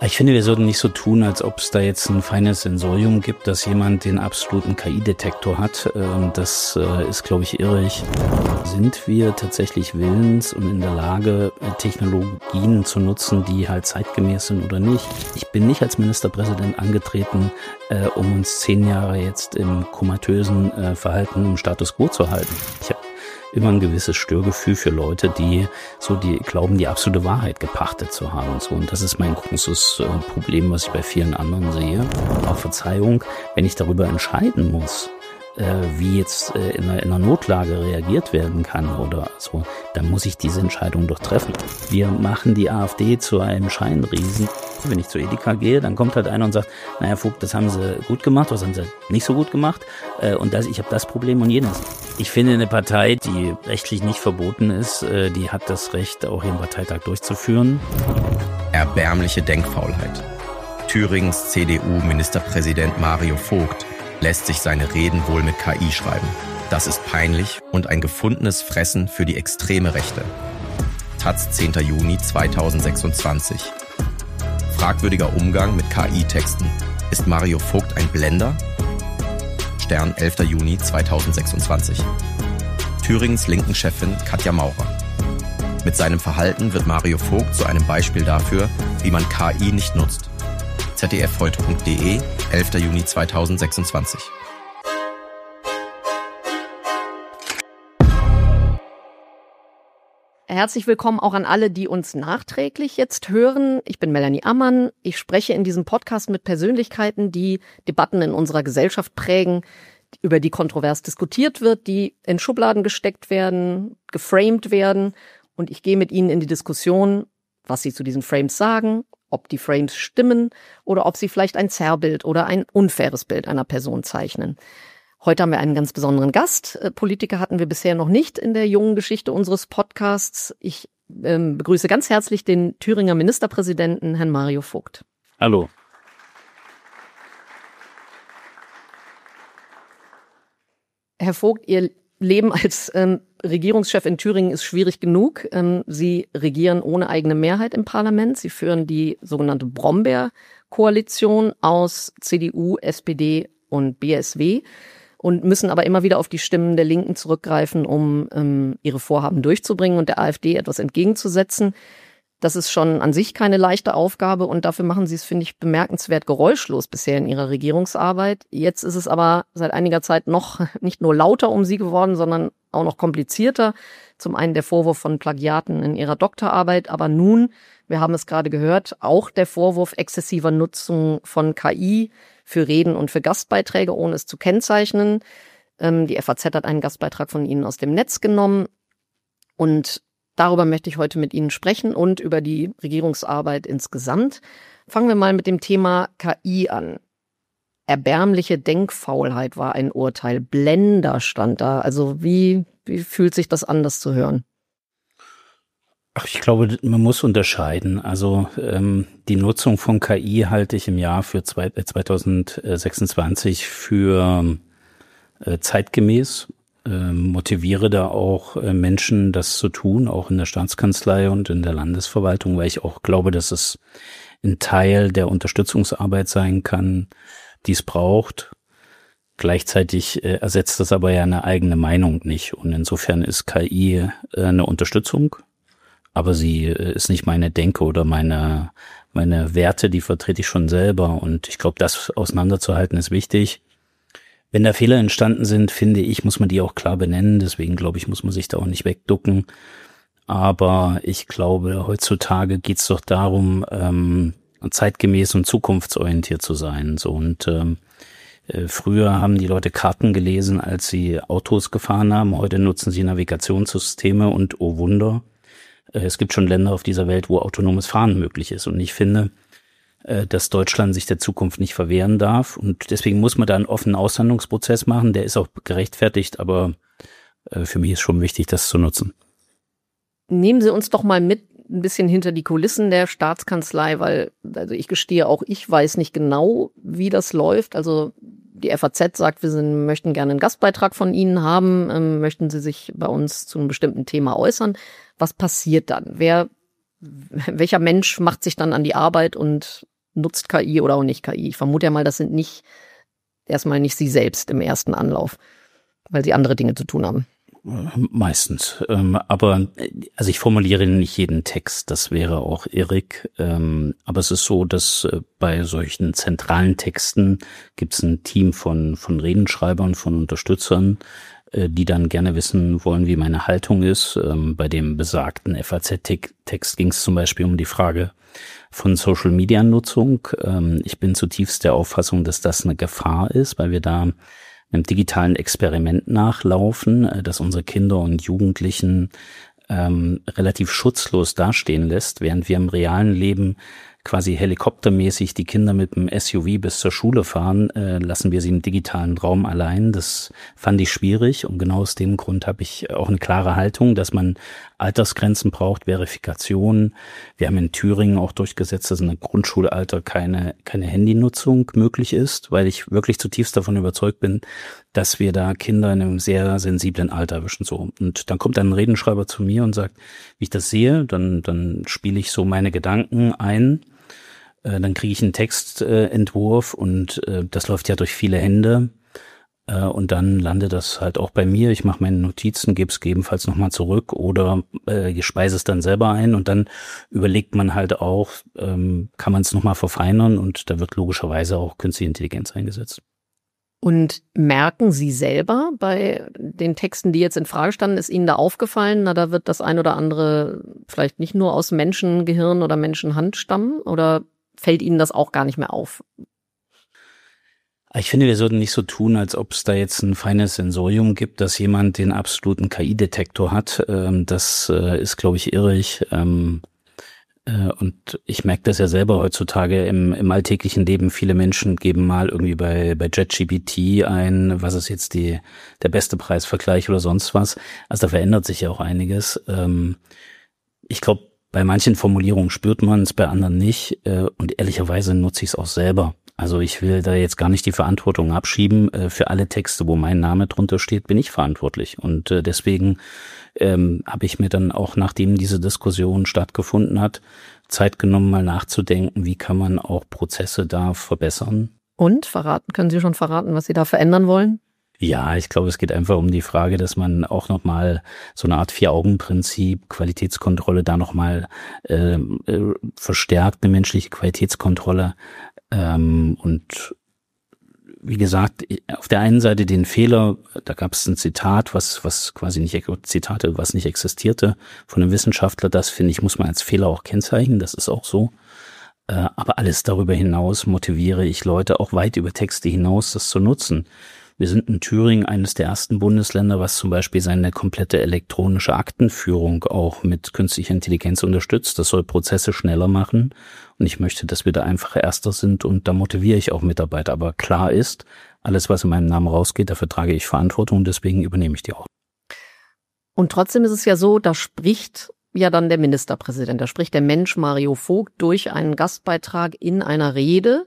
Ich finde, wir sollten nicht so tun, als ob es da jetzt ein feines Sensorium gibt, dass jemand den absoluten KI-Detektor hat. Das ist, glaube ich, irrig. Sind wir tatsächlich willens und in der Lage, Technologien zu nutzen, die halt zeitgemäß sind oder nicht? Ich bin nicht als Ministerpräsident angetreten, um uns 10 Jahre jetzt im komatösen Verhalten im Status quo zu halten. Ich habe immer ein gewisses Störgefühl für Leute, die glauben, die absolute Wahrheit gepachtet zu haben und so. Und das ist mein großes Problem, was ich bei vielen anderen sehe. Auch Verzeihung, wenn ich darüber entscheiden muss, wie jetzt in einer Notlage reagiert werden kann oder so, dann muss ich diese Entscheidung doch treffen. Wir machen die AfD zu einem Scheinriesen. Wenn ich zur Edeka gehe, dann kommt halt einer und sagt, naja, Vogt, das haben sie gut gemacht, was haben sie nicht so gut gemacht und ich habe das Problem und jenes. Ich finde, eine Partei, die rechtlich nicht verboten ist, die hat das Recht, auch ihren Parteitag durchzuführen. Erbärmliche Denkfaulheit. Thürings CDU-Ministerpräsident Mario Vogt lässt sich seine Reden wohl mit KI schreiben. Das ist peinlich und ein gefundenes Fressen für die extreme Rechte. taz, 10. Juni 2026. Fragwürdiger Umgang mit KI-Texten. Ist Mario Vogt ein Blender? Stern, 11. Juni 2026. Thürings linken Chefin Katja Maurer. Mit seinem Verhalten wird Mario Vogt zu einem Beispiel dafür, wie man KI nicht nutzt. zdfheute.de, 11. Juni 2026. Herzlich willkommen auch an alle, die uns nachträglich jetzt hören. Ich bin Melanie Ammann. Ich spreche in diesem Podcast mit Persönlichkeiten, die Debatten in unserer Gesellschaft prägen, über die kontrovers diskutiert wird, die in Schubladen gesteckt werden, geframed werden. Und ich gehe mit ihnen in die Diskussion, was sie zu diesen Frames sagen, ob die Frames stimmen oder ob sie vielleicht ein Zerrbild oder ein unfaires Bild einer Person zeichnen. Heute haben wir einen ganz besonderen Gast. Politiker hatten wir bisher noch nicht in der jungen Geschichte unseres Podcasts. Ich begrüße ganz herzlich den Thüringer Ministerpräsidenten, Herrn Mario Vogt. Hallo. Herr Vogt, Ihr Leben als Regierungschef in Thüringen ist schwierig genug. Sie regieren ohne eigene Mehrheit im Parlament. Sie führen die sogenannte Brombeer-Koalition aus CDU, SPD und BSW und müssen aber immer wieder auf die Stimmen der Linken zurückgreifen, um ihre Vorhaben durchzubringen und der AfD etwas entgegenzusetzen. Das ist schon an sich keine leichte Aufgabe und dafür machen sie es, finde ich, bemerkenswert geräuschlos bisher in ihrer Regierungsarbeit. Jetzt ist es aber seit einiger Zeit noch nicht nur lauter um sie geworden, sondern auch noch komplizierter. Zum einen der Vorwurf von Plagiaten in ihrer Doktorarbeit, aber nun, wir haben es gerade gehört, auch der Vorwurf exzessiver Nutzung von KI für Reden und für Gastbeiträge, ohne es zu kennzeichnen. Die FAZ hat einen Gastbeitrag von Ihnen aus dem Netz genommen und darüber möchte ich heute mit Ihnen sprechen und über die Regierungsarbeit insgesamt. Fangen wir mal mit dem Thema KI an. Erbärmliche Denkfaulheit war ein Urteil. Blender stand da. Also wie fühlt sich das an, das zu hören? Ich glaube, man muss unterscheiden. Also die Nutzung von KI halte ich im Jahr für 2026 für zeitgemäß. Motiviere da auch Menschen, das zu tun, auch in der Staatskanzlei und in der Landesverwaltung, weil ich auch glaube, dass es ein Teil der Unterstützungsarbeit sein kann, die es braucht. Gleichzeitig ersetzt das aber ja eine eigene Meinung nicht. Und insofern ist KI eine Unterstützung, aber sie ist nicht meine Denke oder meine Werte, die vertrete ich schon selber. Und ich glaube, das auseinanderzuhalten ist wichtig. Wenn da Fehler entstanden sind, finde ich, muss man die auch klar benennen. Deswegen, glaube ich, muss man sich da auch nicht wegducken. Aber ich glaube, heutzutage geht's doch darum, zeitgemäß und zukunftsorientiert zu sein. So und früher haben die Leute Karten gelesen, als sie Autos gefahren haben. Heute nutzen sie Navigationssysteme und oh Wunder, es gibt schon Länder auf dieser Welt, wo autonomes Fahren möglich ist. Und ich finde, dass Deutschland sich der Zukunft nicht verwehren darf. Und deswegen muss man da einen offenen Aushandlungsprozess machen. Der ist auch gerechtfertigt, aber für mich ist schon wichtig, das zu nutzen. Nehmen Sie uns doch mal mit ein bisschen hinter die Kulissen der Staatskanzlei, weil, also ich gestehe auch, ich weiß nicht genau, wie das läuft. Also die FAZ sagt, wir möchten gerne einen Gastbeitrag von Ihnen haben, möchten Sie sich bei uns zu einem bestimmten Thema äußern. Was passiert dann? Welcher Mensch macht sich dann an die Arbeit und nutzt KI oder auch nicht KI. Ich vermute ja mal, das sind erstmal nicht Sie selbst im ersten Anlauf, weil Sie andere Dinge zu tun haben. Meistens. Aber also ich formuliere nicht jeden Text, das wäre auch irrig. Aber es ist so, dass bei solchen zentralen Texten gibt es ein Team von Redenschreibern, von Unterstützern, die dann gerne wissen wollen, wie meine Haltung ist. Bei dem besagten FAZ-Text ging es zum Beispiel um die Frage von Social-Media-Nutzung. Ich bin zutiefst der Auffassung, dass das eine Gefahr ist, weil wir da einem digitalen Experiment nachlaufen, das unsere Kinder und Jugendlichen relativ schutzlos dastehen lässt, während wir im realen Leben quasi helikoptermäßig die Kinder mit dem SUV bis zur Schule fahren, lassen wir sie im digitalen Raum allein. Das fand ich schwierig und genau aus dem Grund habe ich auch eine klare Haltung, dass man Altersgrenzen braucht, Verifikation. Wir haben in Thüringen auch durchgesetzt, dass in der Grundschulalter keine Handynutzung möglich ist, weil ich wirklich zutiefst davon überzeugt bin, dass wir da Kinder in einem sehr sensiblen Alter erwischen. So. Und dann kommt ein Redenschreiber zu mir und sagt, wie ich das sehe, dann spiele ich so meine Gedanken ein. Dann kriege ich einen Textentwurf und das läuft ja durch viele Hände und dann landet das halt auch bei mir. Ich mache meine Notizen, gebe es gegebenenfalls nochmal zurück oder ich speise es dann selber ein und dann überlegt man halt auch, kann man es nochmal verfeinern und da wird logischerweise auch künstliche Intelligenz eingesetzt. Und merken Sie selber bei den Texten, die jetzt in Frage standen, ist Ihnen da aufgefallen, da wird das ein oder andere vielleicht nicht nur aus Menschengehirn oder Menschenhand stammen oder fällt Ihnen das auch gar nicht mehr auf? Ich finde, wir sollten nicht so tun, als ob es da jetzt ein feines Sensorium gibt, dass jemand den absoluten KI-Detektor hat. Das ist, glaube ich, irrig. Und ich merke das ja selber heutzutage im alltäglichen Leben. Viele Menschen geben mal irgendwie bei ChatGPT ein, was ist jetzt der beste Preisvergleich oder sonst was. Also da verändert sich ja auch einiges. Ich glaube, bei manchen Formulierungen spürt man es, bei anderen nicht. Und ehrlicherweise nutze ich es auch selber. Also ich will da jetzt gar nicht die Verantwortung abschieben. Für alle Texte, wo mein Name drunter steht, bin ich verantwortlich. Und deswegen habe ich mir dann auch, nachdem diese Diskussion stattgefunden hat, Zeit genommen, mal nachzudenken, wie kann man auch Prozesse da verbessern. Und können Sie schon verraten, was Sie da verändern wollen? Ja, ich glaube, es geht einfach um die Frage, dass man auch nochmal so eine Art Vier-Augen-Prinzip, Qualitätskontrolle, da nochmal verstärkt, eine menschliche Qualitätskontrolle. Und wie gesagt, auf der einen Seite den Fehler, da gab es ein Zitat, was quasi nicht existierte von einem Wissenschaftler, das finde ich, muss man als Fehler auch kennzeichnen, das ist auch so. Aber alles darüber hinaus motiviere ich Leute auch weit über Texte hinaus, das zu nutzen. Wir sind in Thüringen eines der ersten Bundesländer, was zum Beispiel seine komplette elektronische Aktenführung auch mit künstlicher Intelligenz unterstützt. Das soll Prozesse schneller machen. Und ich möchte, dass wir da einfach Erster sind und da motiviere ich auch Mitarbeiter. Aber klar ist, alles, was in meinem Namen rausgeht, dafür trage ich Verantwortung und deswegen übernehme ich die auch. Und trotzdem ist es ja so, da spricht ja dann der Ministerpräsident, da spricht der Mensch Mario Vogt durch einen Gastbeitrag in einer Rede.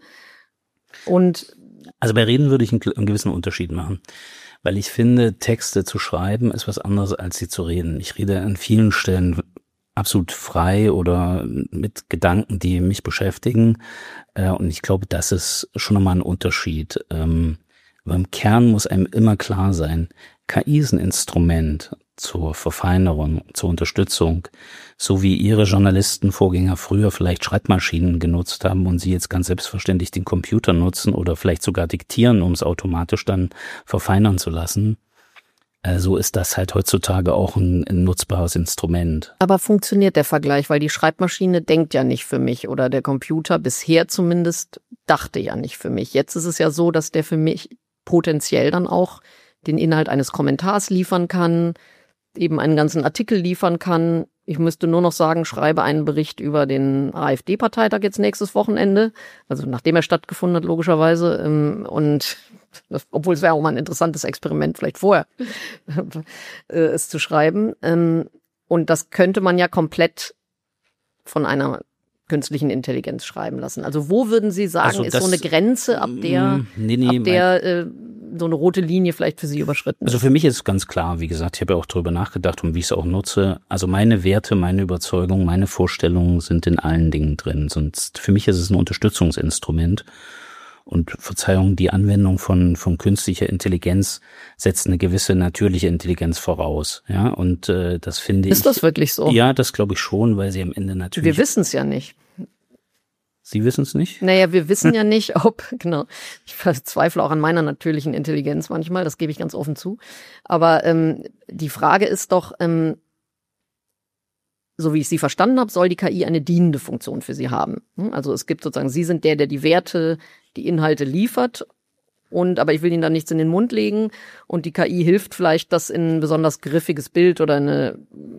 Und also bei Reden würde ich einen gewissen Unterschied machen, weil ich finde, Texte zu schreiben ist was anderes, als sie zu reden. Ich rede an vielen Stellen absolut frei oder mit Gedanken, die mich beschäftigen, und ich glaube, das ist schon nochmal ein Unterschied. Aber im Kern muss einem immer klar sein, KI ist ein Instrument zur Verfeinerung, zur Unterstützung, so wie Ihre Journalistenvorgänger früher vielleicht Schreibmaschinen genutzt haben und Sie jetzt ganz selbstverständlich den Computer nutzen oder vielleicht sogar diktieren, um es automatisch dann verfeinern zu lassen. So ist das halt heutzutage auch ein nutzbares Instrument. Aber funktioniert der Vergleich, weil die Schreibmaschine denkt ja nicht für mich oder der Computer bisher zumindest dachte ja nicht für mich. Jetzt ist es ja so, dass der für mich potenziell dann auch den Inhalt eines Kommentars liefern kann, eben einen ganzen Artikel liefern kann. Ich müsste nur noch sagen, schreibe einen Bericht über den AfD-Parteitag jetzt nächstes Wochenende, also nachdem er stattgefunden hat, logischerweise. Und obwohl es wäre auch mal ein interessantes Experiment, vielleicht vorher es zu schreiben. Und das könnte man ja komplett von einer künstlichen Intelligenz schreiben lassen. Also wo würden Sie sagen, ist so eine Grenze, ab der so eine rote Linie vielleicht für Sie überschritten ist? Also für mich ist es ganz klar, wie gesagt, ich habe ja auch darüber nachgedacht und wie ich es auch nutze. Also meine Werte, meine Überzeugungen, meine Vorstellungen sind in allen Dingen drin. Sonst für mich ist es ein Unterstützungsinstrument. Und Verzeihung, die Anwendung von künstlicher Intelligenz setzt eine gewisse natürliche Intelligenz voraus. Ja, und das finde ich. Ist das wirklich so? Ja, das glaube ich schon, weil sie am Ende natürlich. Wir wissen es ja nicht. Sie wissen es nicht? Naja, wir wissen ja nicht, genau, ich verzweifle auch an meiner natürlichen Intelligenz manchmal, das gebe ich ganz offen zu. Aber die Frage ist doch, so wie ich Sie verstanden habe, soll die KI eine dienende Funktion für Sie haben. Also es gibt sozusagen, Sie sind der die Werte, die Inhalte liefert, aber ich will Ihnen da nichts in den Mund legen und die KI hilft vielleicht, das in ein besonders griffiges Bild oder in eine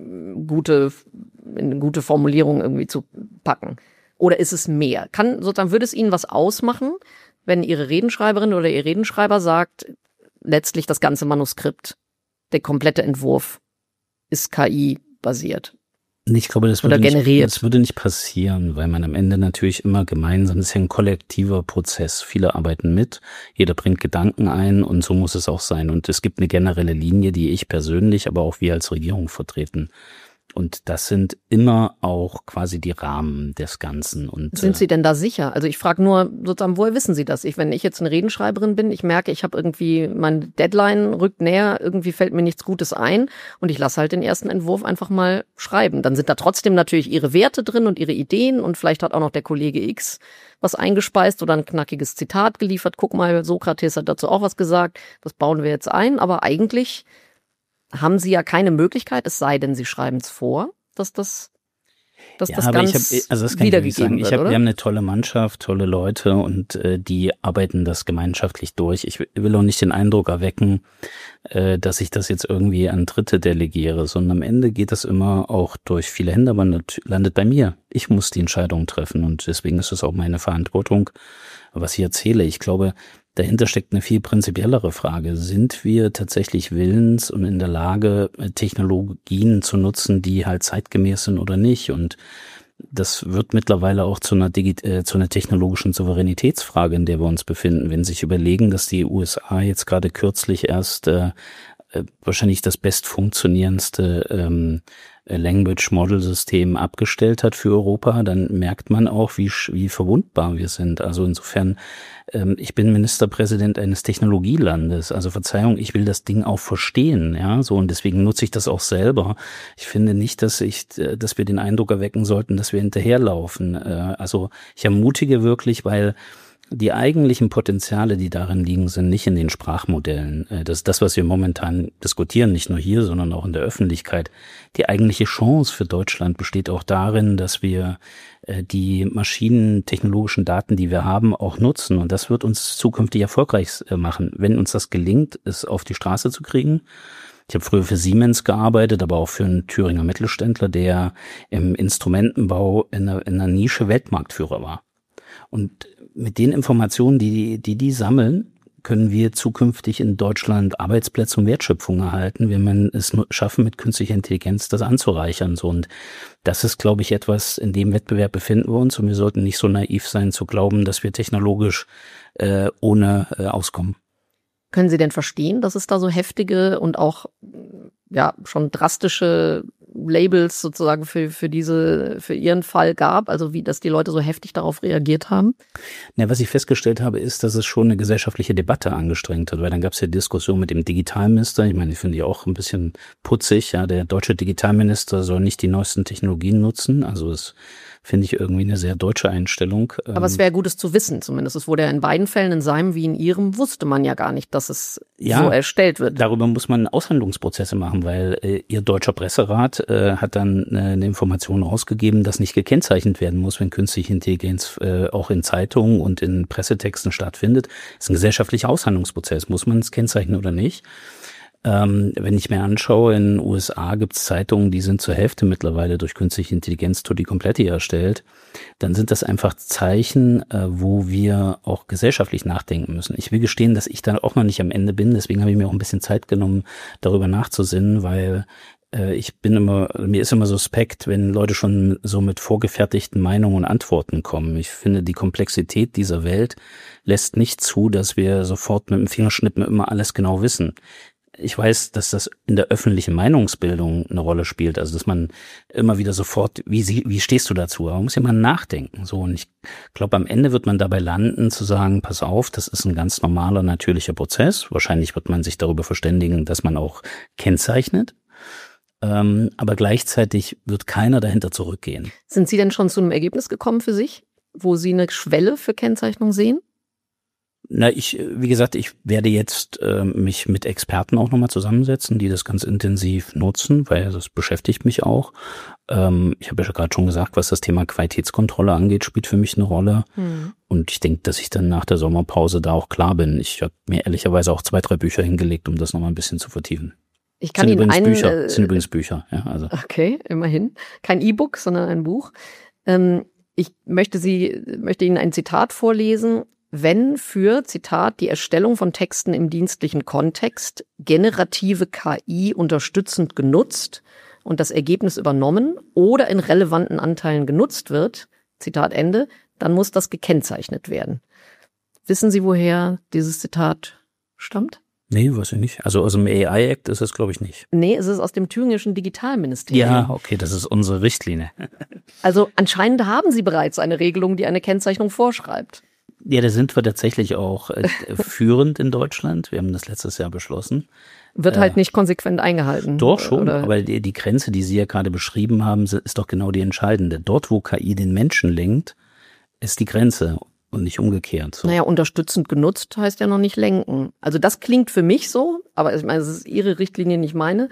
gute Formulierung irgendwie zu packen. Oder ist es mehr? Würde es Ihnen was ausmachen, wenn Ihre Redenschreiberin oder Ihr Redenschreiber sagt, letztlich das ganze Manuskript, der komplette Entwurf ist KI-basiert? Ich glaube, das würde nicht passieren, weil man am Ende natürlich immer gemeinsam, das ist ja ein kollektiver Prozess. Viele arbeiten mit, jeder bringt Gedanken ein und so muss es auch sein. Und es gibt eine generelle Linie, die ich persönlich, aber auch wir als Regierung vertreten. Und das sind immer auch quasi die Rahmen des Ganzen. Und sind Sie denn da sicher? Also ich frage nur sozusagen, woher wissen Sie das? Wenn ich jetzt eine Redenschreiberin bin, ich merke, ich habe irgendwie, meine Deadline rückt näher, irgendwie fällt mir nichts Gutes ein und ich lasse halt den ersten Entwurf einfach mal schreiben. Dann sind da trotzdem natürlich Ihre Werte drin und Ihre Ideen und vielleicht hat auch noch der Kollege X was eingespeist oder ein knackiges Zitat geliefert. Guck mal, Sokrates hat dazu auch was gesagt, das bauen wir jetzt ein. Aber eigentlich haben Sie ja keine Möglichkeit, es sei denn, Sie schreiben es vor, dass das ganz wiedergegeben wird, oder? Wir haben eine tolle Mannschaft, tolle Leute und die arbeiten das gemeinschaftlich durch. Ich will auch nicht den Eindruck erwecken, dass ich das jetzt irgendwie an Dritte delegiere, sondern am Ende geht das immer auch durch viele Hände, aber landet bei mir. Ich muss die Entscheidung treffen und deswegen ist es auch meine Verantwortung, was ich erzähle. Ich glaube, dahinter steckt eine viel prinzipiellere Frage. Sind wir tatsächlich willens und in der Lage, Technologien zu nutzen, die halt zeitgemäß sind oder nicht? Und das wird mittlerweile auch zu einer technologischen Souveränitätsfrage, in der wir uns befinden. Wenn Sie sich überlegen, dass die USA jetzt gerade kürzlich erst wahrscheinlich das bestfunktionierendste Language Model System abgestellt hat für Europa, dann merkt man auch, wie verwundbar wir sind. Also insofern, ich bin Ministerpräsident eines Technologielandes. Also Verzeihung, ich will das Ding auch verstehen, ja, so, und deswegen nutze ich das auch selber. Ich finde nicht, dass wir den Eindruck erwecken sollten, dass wir hinterherlaufen. Also ich ermutige wirklich, weil die eigentlichen Potenziale, die darin liegen, sind nicht in den Sprachmodellen. Das ist das, was wir momentan diskutieren, nicht nur hier, sondern auch in der Öffentlichkeit. Die eigentliche Chance für Deutschland besteht auch darin, dass wir die maschinentechnologischen Daten, die wir haben, auch nutzen. Und das wird uns zukünftig erfolgreich machen, wenn uns das gelingt, es auf die Straße zu kriegen. Ich habe früher für Siemens gearbeitet, aber auch für einen Thüringer Mittelständler, der im Instrumentenbau in einer Nische Weltmarktführer war. Und mit den Informationen, die sammeln, können wir zukünftig in Deutschland Arbeitsplätze und Wertschöpfung erhalten, wenn man es schaffen, mit künstlicher Intelligenz das anzureichern. So, und das ist, glaube ich, etwas, in dem Wettbewerb befinden wir uns und wir sollten nicht so naiv sein zu glauben, dass wir technologisch ohne auskommen. Können Sie denn verstehen, dass es da so heftige und auch schon drastische Labels sozusagen für Ihren Fall gab, also dass die Leute so heftig darauf reagiert haben? Na, was ich festgestellt habe, ist, dass es schon eine gesellschaftliche Debatte angestrengt hat, weil dann gab es ja Diskussion mit dem Digitalminister. Ich meine, ich finde die auch ein bisschen putzig. Ja, der deutsche Digitalminister soll nicht die neuesten Technologien nutzen. Also das finde ich irgendwie eine sehr deutsche Einstellung. Aber es wäre Gutes zu wissen zumindest. Es wurde ja in beiden Fällen, in seinem wie in Ihrem, wusste man ja gar nicht, dass es so erstellt wird. Darüber muss man Aushandlungsprozesse machen, weil Ihr deutscher Presserat hat dann eine Information rausgegeben, dass nicht gekennzeichnet werden muss, wenn künstliche Intelligenz auch in Zeitungen und in Pressetexten stattfindet. Das ist ein gesellschaftlicher Aushandlungsprozess. Muss man es kennzeichnen oder nicht? Wenn ich mir anschaue, in den USA gibt es Zeitungen, die sind zur Hälfte mittlerweile durch künstliche Intelligenz tutti completi erstellt. Dann sind das einfach Zeichen, wo wir auch gesellschaftlich nachdenken müssen. Ich will gestehen, dass ich da auch noch nicht am Ende bin. Deswegen habe ich mir auch ein bisschen Zeit genommen, darüber nachzusinnen, weil mir ist immer suspekt, wenn Leute schon so mit vorgefertigten Meinungen und Antworten kommen. Ich finde, die Komplexität dieser Welt lässt nicht zu, dass wir sofort mit dem Fingerschnippen immer alles genau wissen. Ich weiß, dass das in der öffentlichen Meinungsbildung eine Rolle spielt, also dass man immer wieder sofort, wie stehst du dazu? Aber man muss ja mal nachdenken. So, und ich glaube, am Ende wird man dabei landen, zu sagen, pass auf, das ist ein ganz normaler, natürlicher Prozess. Wahrscheinlich wird man sich darüber verständigen, dass man auch kennzeichnet. Aber gleichzeitig wird keiner dahinter zurückgehen. Sind Sie denn schon zu einem Ergebnis gekommen für sich, wo Sie eine Schwelle für Kennzeichnung sehen? Na, wie gesagt, ich werde jetzt mich mit Experten auch nochmal zusammensetzen, die das ganz intensiv nutzen, weil das beschäftigt mich auch. Ich habe ja gerade schon gesagt, was das Thema Qualitätskontrolle angeht, spielt für mich eine Rolle. Und ich denke, dass ich dann nach der Sommerpause da auch klar bin. Ich habe mir ehrlicherweise auch 2, 3 Bücher hingelegt, um das nochmal ein bisschen zu vertiefen. Ich kann Ihnen sind übrigens Bücher. Ja, also. Okay, immerhin. Kein E-Book, sondern ein Buch. Ich möchte Ihnen ein Zitat vorlesen. Wenn für, Zitat, die Erstellung von Texten im dienstlichen Kontext generative KI unterstützend genutzt und das Ergebnis übernommen oder in relevanten Anteilen genutzt wird, Zitat Ende, dann muss das gekennzeichnet werden. Wissen Sie, woher dieses Zitat stammt? Nee, weiß ich nicht. Also aus dem AI-Act ist es, glaube ich, nicht. Nee, es ist aus dem thüringischen Digitalministerium. Ja, okay, das ist unsere Richtlinie. Also anscheinend haben Sie bereits eine Regelung, die eine Kennzeichnung vorschreibt. Ja, da sind wir tatsächlich auch führend in Deutschland. Wir haben das letztes Jahr beschlossen. Wird halt nicht konsequent eingehalten. Doch schon, oder? Aber die Grenze, die Sie ja gerade beschrieben haben, ist doch genau die entscheidende. Dort, wo KI den Menschen lenkt, ist die Grenze und nicht umgekehrt. So. Naja, unterstützend genutzt heißt ja noch nicht lenken. Also das klingt für mich so, aber ich meine, das ist Ihre Richtlinie, nicht meine.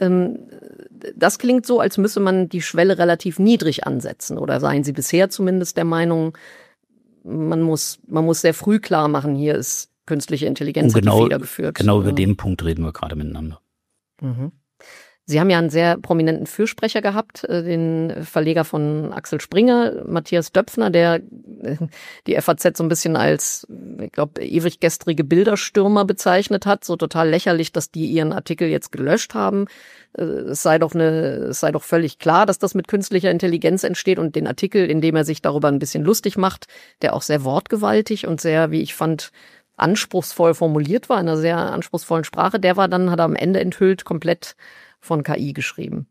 Das klingt so, als müsse man die Schwelle relativ niedrig ansetzen. Oder seien Sie bisher zumindest der Meinung, man muss sehr früh klar machen, hier ist künstliche Intelligenz die Feder geführt. Genau über den Punkt reden wir gerade miteinander. Mhm. Sie haben ja einen sehr prominenten Fürsprecher gehabt, den Verleger von Axel Springer, Matthias Döpfner, der die FAZ so ein bisschen als, ich glaube, ewig gestrige Bilderstürmer bezeichnet hat. So total lächerlich, dass die ihren Artikel jetzt gelöscht haben. Es sei doch völlig klar, dass das mit künstlicher Intelligenz entsteht, und den Artikel, in dem er sich darüber ein bisschen lustig macht, der auch sehr wortgewaltig und sehr, wie ich fand, anspruchsvoll formuliert war, in einer sehr anspruchsvollen Sprache, hat er am Ende enthüllt komplett von KI geschrieben.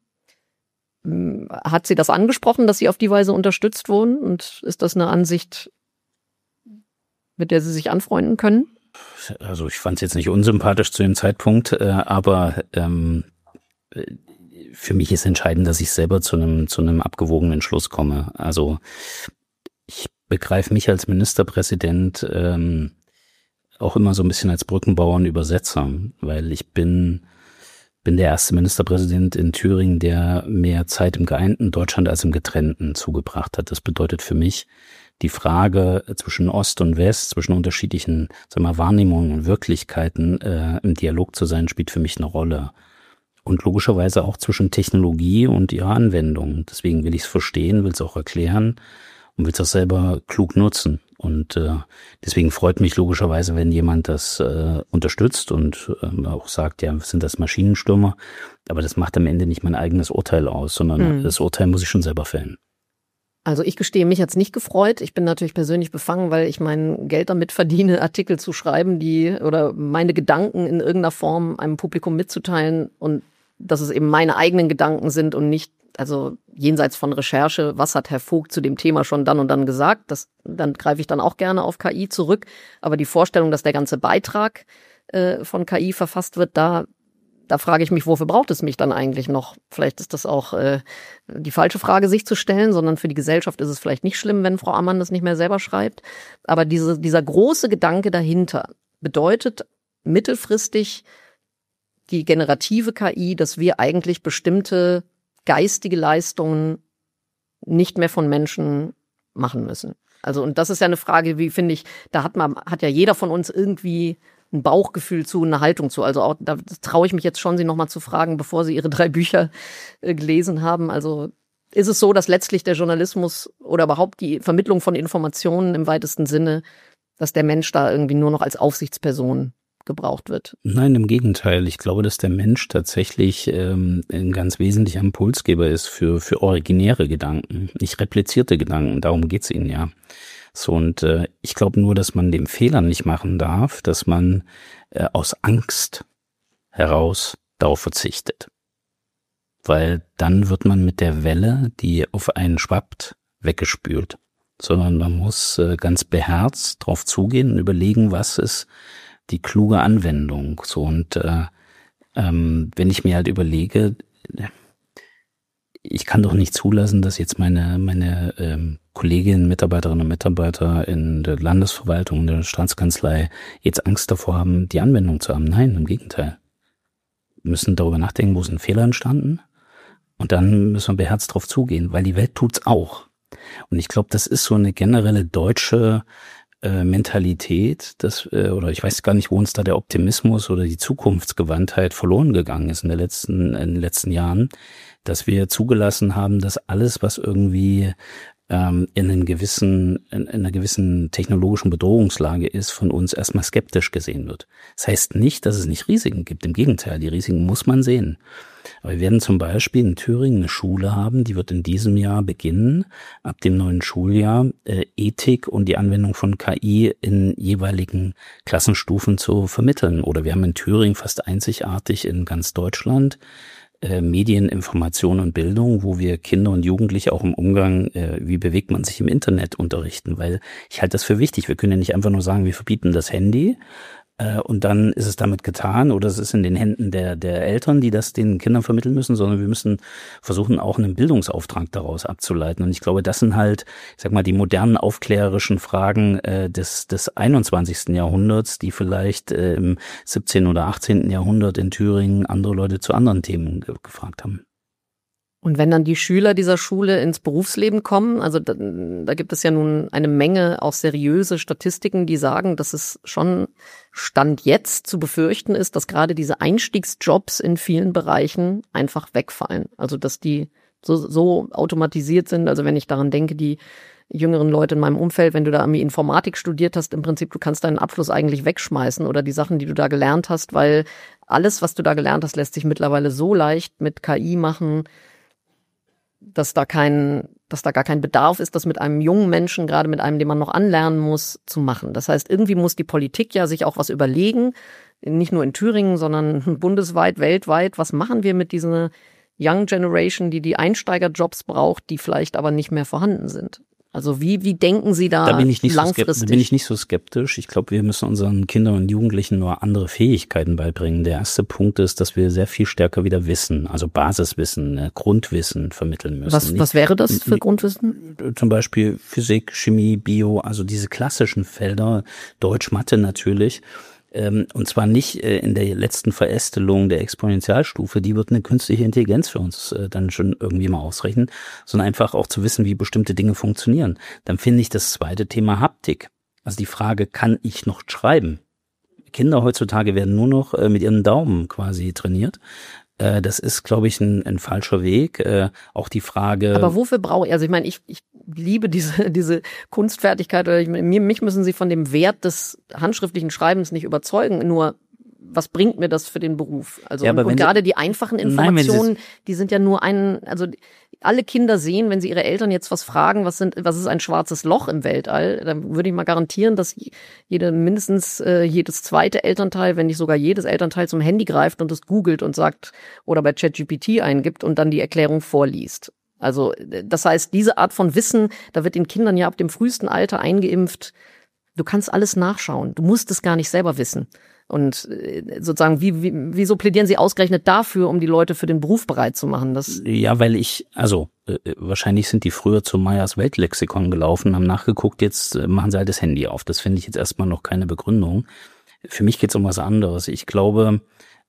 Hat Sie das angesprochen, dass Sie auf die Weise unterstützt wurden? Und ist das eine Ansicht, mit der Sie sich anfreunden können? Also ich fand es jetzt nicht unsympathisch zu dem Zeitpunkt, aber für mich ist entscheidend, dass ich selber zu einem abgewogenen Schluss komme. Also ich begreife mich als Ministerpräsident auch immer so ein bisschen als Brückenbauer und Übersetzer, weil ich bin der erste Ministerpräsident in Thüringen, der mehr Zeit im geeinten Deutschland als im getrennten zugebracht hat. Das bedeutet für mich, die Frage zwischen Ost und West, zwischen unterschiedlichen, Wahrnehmungen und Wirklichkeiten im Dialog zu sein, spielt für mich eine Rolle. Und logischerweise auch zwischen Technologie und ihrer Anwendung. Deswegen will ich es verstehen, will es auch erklären und will es auch selber klug nutzen. Und deswegen freut mich logischerweise, wenn jemand das unterstützt und auch sagt, ja, sind das Maschinenstürmer? Aber das macht am Ende nicht mein eigenes Urteil aus, sondern das Urteil muss ich schon selber fällen. Also ich gestehe, mich hat's nicht gefreut. Ich bin natürlich persönlich befangen, weil ich mein Geld damit verdiene, Artikel zu schreiben, oder meine Gedanken in irgendeiner Form einem Publikum mitzuteilen, und dass es eben meine eigenen Gedanken sind und nicht, also jenseits von Recherche, was hat Herr Vogt zu dem Thema schon dann und dann gesagt, dann greife ich dann auch gerne auf KI zurück. Aber die Vorstellung, dass der ganze Beitrag von KI verfasst wird, da frage ich mich, wofür braucht es mich dann eigentlich noch? Vielleicht ist das auch die falsche Frage, sich zu stellen, sondern für die Gesellschaft ist es vielleicht nicht schlimm, wenn Frau Ammann das nicht mehr selber schreibt. Aber dieser große Gedanke dahinter bedeutet mittelfristig die generative KI, dass wir eigentlich bestimmte geistige Leistungen nicht mehr von Menschen machen müssen. Also, und das ist ja eine Frage, wie finde ich, da hat ja jeder von uns irgendwie ein Bauchgefühl zu, eine Haltung zu. Also auch, da traue ich mich jetzt schon, Sie nochmal zu fragen, bevor Sie Ihre 3 Bücher gelesen haben. Also ist es so, dass letztlich der Journalismus oder überhaupt die Vermittlung von Informationen im weitesten Sinne, dass der Mensch da irgendwie nur noch als Aufsichtsperson gebraucht wird. Nein, im Gegenteil. Ich glaube, dass der Mensch tatsächlich ein ganz wesentlicher Impulsgeber ist für originäre Gedanken, nicht replizierte Gedanken. Darum geht's ihnen ja. So, und ich glaube nur, dass man den Fehler nicht machen darf, dass man aus Angst heraus darauf verzichtet. Weil dann wird man mit der Welle, die auf einen schwappt, weggespült. Sondern man muss ganz beherzt drauf zugehen und überlegen, was ist die kluge Anwendung. So, und wenn ich mir halt überlege, ich kann doch nicht zulassen, dass jetzt meine Kolleginnen, Mitarbeiterinnen und Mitarbeiter in der Landesverwaltung, in der Staatskanzlei jetzt Angst davor haben, die Anwendung zu haben. Nein, im Gegenteil. Wir müssen darüber nachdenken, wo ist ein Fehler entstanden? Und dann müssen wir beherzt drauf zugehen, weil die Welt tut's auch. Und ich glaube, das ist so eine generelle deutsche Mentalität, oder ich weiß gar nicht, wo uns da der Optimismus oder die Zukunftsgewandtheit verloren gegangen ist in den letzten Jahren, dass wir zugelassen haben, dass alles, was irgendwie in einer gewissen technologischen Bedrohungslage ist, von uns erstmal skeptisch gesehen wird. Das heißt nicht, dass es nicht Risiken gibt. Im Gegenteil, die Risiken muss man sehen. Aber wir werden zum Beispiel in Thüringen eine Schule haben, die wird in diesem Jahr beginnen, ab dem neuen Schuljahr, Ethik und die Anwendung von KI in jeweiligen Klassenstufen zu vermitteln. Oder wir haben in Thüringen fast einzigartig in ganz Deutschland Medien, Information und Bildung, wo wir Kinder und Jugendliche auch im Umgang, wie bewegt man sich im Internet, unterrichten, weil ich halte das für wichtig. Wir können ja nicht einfach nur sagen, wir verbieten das Handy und dann ist es damit getan oder es ist in den Händen der Eltern, die das den Kindern vermitteln müssen, sondern wir müssen versuchen, auch einen Bildungsauftrag daraus abzuleiten. Und ich glaube, das sind halt, ich sag mal, die modernen aufklärerischen Fragen des 21. Jahrhunderts, die vielleicht im 17. oder 18. Jahrhundert in Thüringen andere Leute zu anderen Themen gefragt haben. Und wenn dann die Schüler dieser Schule ins Berufsleben kommen, also da gibt es ja nun eine Menge auch seriöse Statistiken, die sagen, dass es schon Stand jetzt zu befürchten ist, dass gerade diese Einstiegsjobs in vielen Bereichen einfach wegfallen. Also dass die so automatisiert sind. Also wenn ich daran denke, die jüngeren Leute in meinem Umfeld, wenn du da irgendwie Informatik studiert hast, im Prinzip, du kannst deinen Abschluss eigentlich wegschmeißen oder die Sachen, die du da gelernt hast, weil alles, was du da gelernt hast, lässt sich mittlerweile so leicht mit KI machen, dass da gar kein Bedarf ist, das mit einem jungen Menschen, gerade mit einem, den man noch anlernen muss, zu machen. Das heißt, irgendwie muss die Politik ja sich auch was überlegen, nicht nur in Thüringen, sondern bundesweit, weltweit. Was machen wir mit dieser Young Generation, die Einsteigerjobs braucht, die vielleicht aber nicht mehr vorhanden sind? Also wie denken Sie da langfristig? Da bin ich nicht so skeptisch. Ich glaube, wir müssen unseren Kindern und Jugendlichen nur andere Fähigkeiten beibringen. Der erste Punkt ist, dass wir sehr viel stärker wieder Wissen, also Basiswissen, Grundwissen vermitteln müssen. Was wäre das für Grundwissen? Zum Beispiel Physik, Chemie, Bio, also diese klassischen Felder, Deutsch, Mathe natürlich. Und zwar nicht in der letzten Verästelung der Exponentialstufe, die wird eine künstliche Intelligenz für uns dann schon irgendwie mal ausrechnen, sondern einfach auch zu wissen, wie bestimmte Dinge funktionieren. Dann finde ich das zweite Thema Haptik. Also die Frage, kann ich noch schreiben? Kinder heutzutage werden nur noch mit ihren Daumen quasi trainiert. Das ist, glaube ich, ein falscher Weg. Auch die Frage. Aber wofür brauche ich? Also ich meine, ich liebe diese Kunstfertigkeit. Oder mich müssen Sie von dem Wert des handschriftlichen Schreibens nicht überzeugen. Nur was bringt mir das für den Beruf? Also ja, und gerade die einfachen Informationen, die sind ja nur also alle Kinder sehen, wenn sie ihre Eltern jetzt was fragen, was ist ein schwarzes Loch im Weltall, dann würde ich mal garantieren, dass mindestens jedes zweite Elternteil, wenn nicht sogar jedes Elternteil zum Handy greift und es googelt und sagt oder bei ChatGPT eingibt und dann die Erklärung vorliest. Also das heißt, diese Art von Wissen, da wird den Kindern ja ab dem frühesten Alter eingeimpft, du kannst alles nachschauen, du musst es gar nicht selber wissen. Und sozusagen, wieso plädieren Sie ausgerechnet dafür, um die Leute für den Beruf bereit zu machen? Ja, weil wahrscheinlich sind die früher zu Meyers Weltlexikon gelaufen, haben nachgeguckt, jetzt machen sie halt das Handy auf. Das finde ich jetzt erstmal noch keine Begründung. Für mich geht es um was anderes. Ich glaube,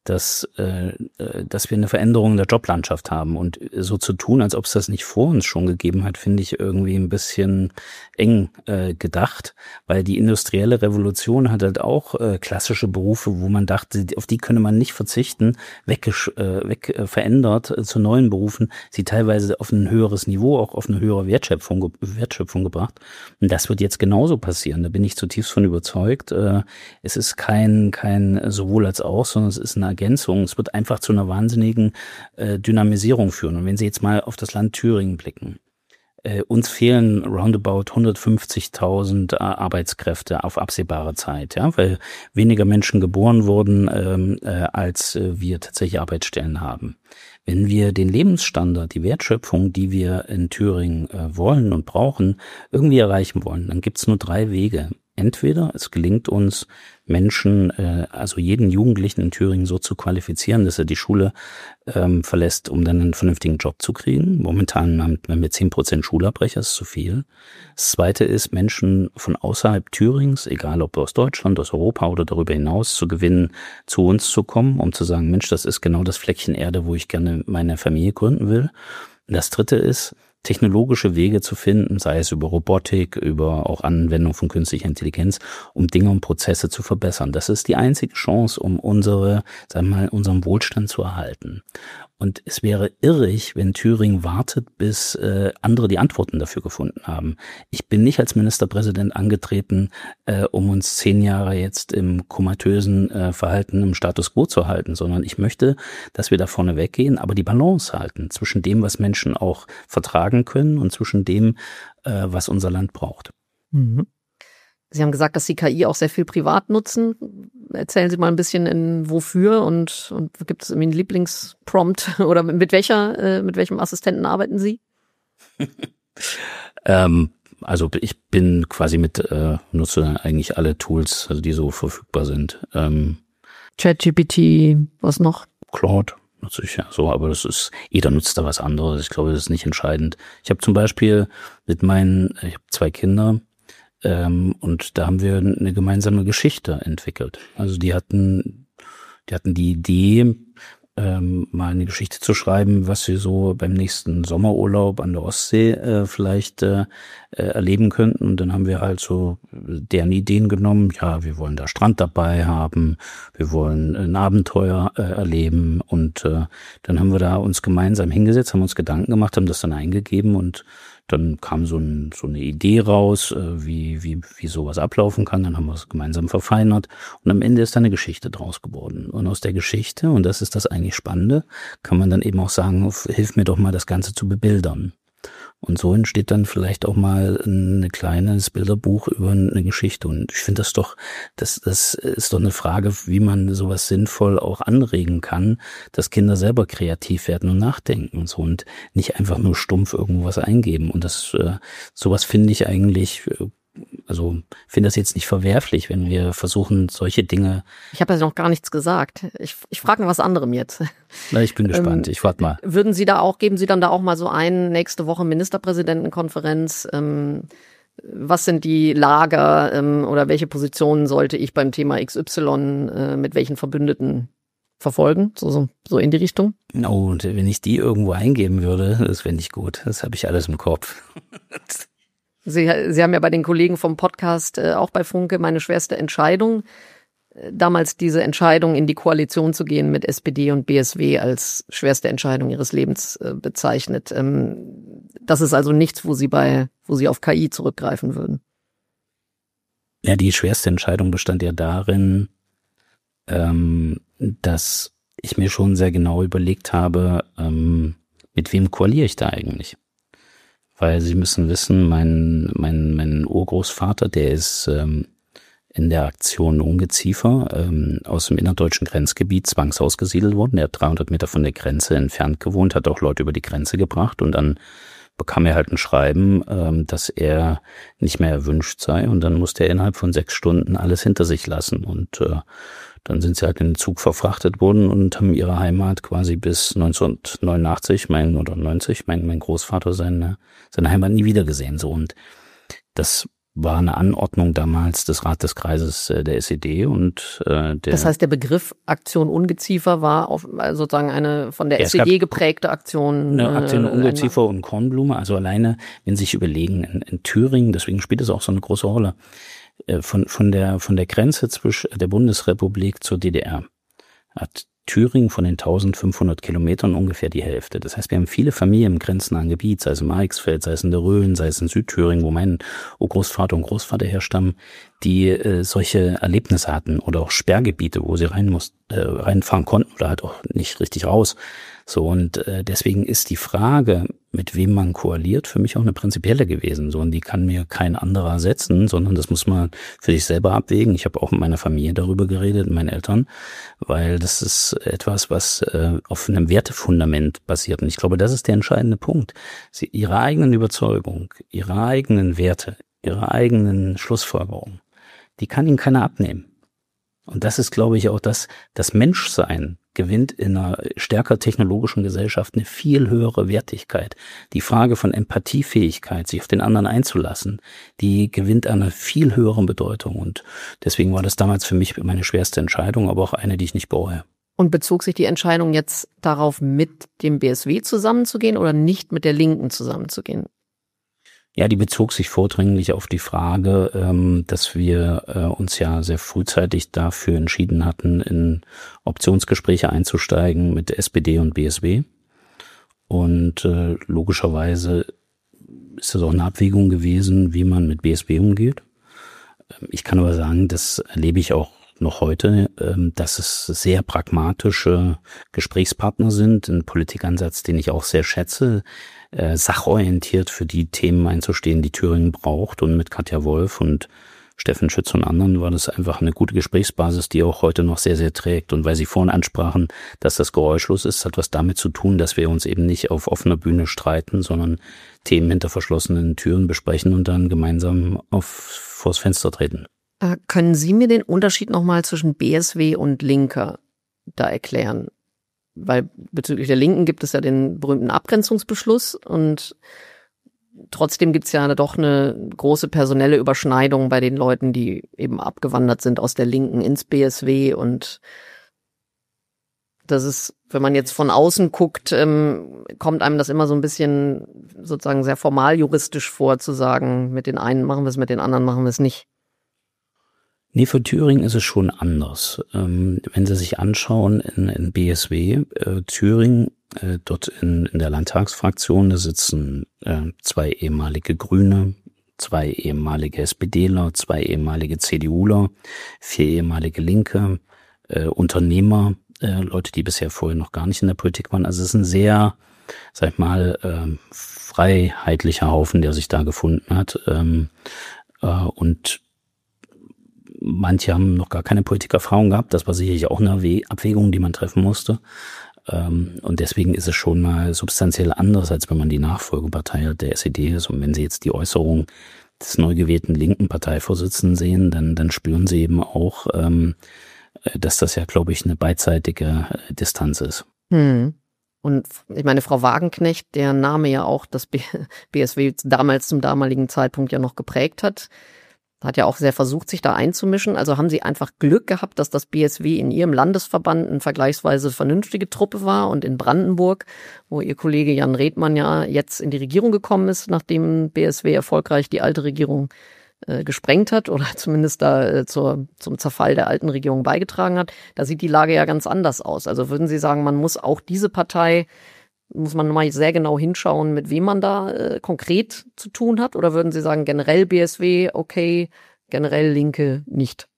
dass wir eine Veränderung der Joblandschaft haben. Und so zu tun, als ob es das nicht vor uns schon gegeben hat, finde ich irgendwie ein bisschen eng gedacht, weil die industrielle Revolution hat halt auch klassische Berufe, wo man dachte, auf die könne man nicht verzichten, verändert zu neuen Berufen, sie teilweise auf ein höheres Niveau, auch auf eine höhere Wertschöpfung gebracht. Und das wird jetzt genauso passieren. Da bin ich zutiefst von überzeugt. Es ist kein sowohl als auch, sondern es ist eine Ergänzung. Es wird einfach zu einer wahnsinnigen Dynamisierung führen. Und wenn Sie jetzt mal auf das Land Thüringen blicken, uns fehlen roundabout 150.000 Arbeitskräfte auf absehbare Zeit, ja, weil weniger Menschen geboren wurden, als wir tatsächlich Arbeitsstellen haben. Wenn wir den Lebensstandard, die Wertschöpfung, die wir in Thüringen wollen und brauchen, irgendwie erreichen wollen, dann gibt's nur 3 Wege. Entweder es gelingt uns, Menschen, also jeden Jugendlichen in Thüringen so zu qualifizieren, dass er die Schule verlässt, um dann einen vernünftigen Job zu kriegen. Momentan haben wir 10% Schulabbrecher, das ist zu viel. Das Zweite ist, Menschen von außerhalb Thürings, egal ob aus Deutschland, aus Europa oder darüber hinaus, zu gewinnen, zu uns zu kommen, um zu sagen, Mensch, das ist genau das Fleckchen Erde, wo ich gerne meine Familie gründen will. Und das Dritte ist, technologische Wege zu finden, sei es über Robotik, über auch Anwendung von künstlicher Intelligenz, um Dinge und Prozesse zu verbessern. Das ist die einzige Chance, um unseren Wohlstand zu erhalten. Und es wäre irrig, wenn Thüringen wartet, bis andere die Antworten dafür gefunden haben. Ich bin nicht als Ministerpräsident angetreten, um uns 10 Jahre jetzt im komatösen Verhalten im Status quo zu halten, sondern ich möchte, dass wir da vorne weggehen, aber die Balance halten zwischen dem, was Menschen auch vertragen können und zwischen dem, was unser Land braucht. Mhm. Sie haben gesagt, dass Sie KI auch sehr viel privat nutzen. Erzählen Sie mal ein bisschen wofür und gibt es irgendwie einen Lieblingsprompt oder mit welchem Assistenten arbeiten Sie? Also ich bin quasi nutze eigentlich alle Tools, also die so verfügbar sind. ChatGPT, was noch? Claude nutze ich ja so, aber jeder nutzt da was anderes. Ich glaube, das ist nicht entscheidend. Ich habe zum Beispiel ich habe 2 Kinder, und da haben wir eine gemeinsame Geschichte entwickelt. Also die hatten die Idee, mal eine Geschichte zu schreiben, was sie so beim nächsten Sommerurlaub an der Ostsee vielleicht erleben könnten. Und dann haben wir halt so deren Ideen genommen. Ja, wir wollen da Strand dabei haben, wir wollen ein Abenteuer erleben. Und dann haben wir da uns gemeinsam hingesetzt, haben uns Gedanken gemacht, haben das dann eingegeben und dann kam so eine Idee raus, wie sowas ablaufen kann. Dann haben wir es gemeinsam verfeinert und am Ende ist da eine Geschichte draus geworden. Und aus der Geschichte, und das ist das eigentlich Spannende, kann man dann eben auch sagen, hilf mir doch mal, das Ganze zu bebildern. Und so entsteht dann vielleicht auch mal ein kleines Bilderbuch über eine Geschichte. Und ich finde das ist doch eine Frage, wie man sowas sinnvoll auch anregen kann, dass Kinder selber kreativ werden und nachdenken und so und nicht einfach nur stumpf irgendwas eingeben. Und sowas finde ich eigentlich, also finde das jetzt nicht verwerflich, wenn wir versuchen, solche Dinge. Ich habe ja noch gar nichts gesagt. Ich frage nach was anderem jetzt. Na, ich bin gespannt. Ich warte mal. Geben Sie dann da auch mal so nächste Woche Ministerpräsidentenkonferenz? Was sind die Lager oder welche Positionen sollte ich beim Thema XY mit welchen Verbündeten verfolgen? So in die Richtung? Oh, und wenn ich die irgendwo eingeben würde, das wäre nicht gut. Das habe ich alles im Kopf. Sie haben ja bei den Kollegen vom Podcast, auch bei Funke, meine schwerste Entscheidung, damals diese Entscheidung in die Koalition zu gehen mit SPD und BSW als schwerste Entscheidung ihres Lebens bezeichnet. Das ist also nichts, wo Sie auf KI zurückgreifen würden. Ja, die schwerste Entscheidung bestand ja darin, dass ich mir schon sehr genau überlegt habe, mit wem koaliere ich da eigentlich? Weil Sie müssen wissen, mein Urgroßvater, der ist in der Aktion Ungeziefer aus dem innerdeutschen Grenzgebiet zwangsausgesiedelt worden. Er hat 300 Meter von der Grenze entfernt gewohnt, hat auch Leute über die Grenze gebracht und dann bekam er halt ein Schreiben, dass er nicht mehr erwünscht sei und dann musste er innerhalb von 6 Stunden alles hinter sich lassen und dann sind sie halt in den Zug verfrachtet worden und haben ihre Heimat quasi bis 1989, mein Großvater seine Heimat nie wieder gesehen. So. Und das war eine Anordnung damals des Rat des Kreises der SED und das heißt, der Begriff Aktion Ungeziefer war sozusagen eine von der SED geprägte Aktion. Eine Aktion Ungeziefer und Kornblume. Also alleine, wenn Sie sich überlegen, in Thüringen, deswegen spielt es auch so eine große Rolle, von der Grenze zwischen der Bundesrepublik zur DDR hat Thüringen von den 1500 Kilometern ungefähr die Hälfte. Das heißt, wir haben viele Familien im grenznahen Gebiet, sei es im Eichsfeld, sei es in der Rhön, sei es in Südthüringen, wo mein Großvater und Großvater herstammen, die solche Erlebnisse hatten oder auch Sperrgebiete, wo sie reinfahren konnten oder halt auch nicht richtig raus. So, und deswegen ist die Frage, mit wem man koaliert, für mich auch eine prinzipielle gewesen. So, und die kann mir kein anderer setzen, sondern das muss man für sich selber abwägen. Ich habe auch mit meiner Familie darüber geredet, mit meinen Eltern, weil das ist etwas, was auf einem Wertefundament basiert. Und ich glaube, das ist der entscheidende Punkt. Ihre eigenen Überzeugung, ihre eigenen Werte, ihre eigenen Schlussfolgerungen, die kann Ihnen keiner abnehmen. Und das ist, glaube ich, auch das Menschsein gewinnt in einer stärker technologischen Gesellschaft eine viel höhere Wertigkeit. Die Frage von Empathiefähigkeit, sich auf den anderen einzulassen, die gewinnt eine viel höhere Bedeutung. Und deswegen war das damals für mich meine schwerste Entscheidung, aber auch eine, die ich nicht bereue. Und bezog sich die Entscheidung jetzt darauf, mit dem BSW zusammenzugehen oder nicht mit der Linken zusammenzugehen? Ja, die bezog sich vordringlich auf die Frage, dass wir uns ja sehr frühzeitig dafür entschieden hatten, in Optionsgespräche einzusteigen mit SPD und BSW. Und logischerweise ist das auch eine Abwägung gewesen, wie man mit BSW umgeht. Ich kann aber sagen, das erlebe ich auch noch heute, dass es sehr pragmatische Gesprächspartner sind, ein Politikansatz, den ich auch sehr schätze, sachorientiert für die Themen einzustehen, die Thüringen braucht. Und mit Katja Wolf und Steffen Schütz und anderen war das einfach eine gute Gesprächsbasis, die auch heute noch sehr, sehr trägt. Und weil Sie vorhin ansprachen, dass das geräuschlos ist, hat was damit zu tun, dass wir uns eben nicht auf offener Bühne streiten, sondern Themen hinter verschlossenen Türen besprechen und dann gemeinsam vors Fenster treten. Können Sie mir den Unterschied nochmal zwischen BSW und Linker da erklären? Weil bezüglich der Linken gibt es ja den berühmten Abgrenzungsbeschluss und trotzdem gibt es ja doch eine große personelle Überschneidung bei den Leuten, die eben abgewandert sind aus der Linken ins BSW. Und das ist, wenn man jetzt von außen guckt, kommt einem das immer so ein bisschen sozusagen sehr formal juristisch vor, zu sagen, mit den einen machen wir es, mit den anderen machen wir es nicht. Nee, für Thüringen ist es schon anders. Wenn Sie sich anschauen in BSW, Thüringen, dort in der Landtagsfraktion, da sitzen 2 ehemalige Grüne, 2 ehemalige SPDler, 2 ehemalige CDUler, 4 ehemalige Linke, Unternehmer, Leute, die bisher vorher noch gar nicht in der Politik waren. Also es ist ein sehr, sag ich mal, freiheitlicher Haufen, der sich da gefunden hat. Und manche haben noch gar keine Politikerfahrung gehabt. Das war sicherlich auch eine Abwägung, die man treffen musste. Und deswegen ist es schon mal substanziell anders, als wenn man die Nachfolgepartei der SED ist. Und wenn Sie jetzt die Äußerung des neu gewählten linken Parteivorsitzenden sehen, dann spüren Sie eben auch, dass das ja, glaube ich, eine beidseitige Distanz ist. Und ich meine, Frau Wagenknecht, deren Name ja auch das BSW damals zum damaligen Zeitpunkt ja noch geprägt hat ja auch sehr versucht, sich da einzumischen. Also haben Sie einfach Glück gehabt, dass das BSW in Ihrem Landesverband eine vergleichsweise vernünftige Truppe war und in Brandenburg, wo Ihr Kollege Jan Redmann ja jetzt in die Regierung gekommen ist, nachdem BSW erfolgreich die alte Regierung gesprengt hat oder zumindest da zum Zerfall der alten Regierung beigetragen hat. Da sieht die Lage ja ganz anders aus. Also würden Sie sagen, man muss auch diese Partei, muss man mal sehr genau hinschauen, mit wem man da konkret zu tun hat? Oder würden Sie sagen, generell BSW okay, generell Linke nicht?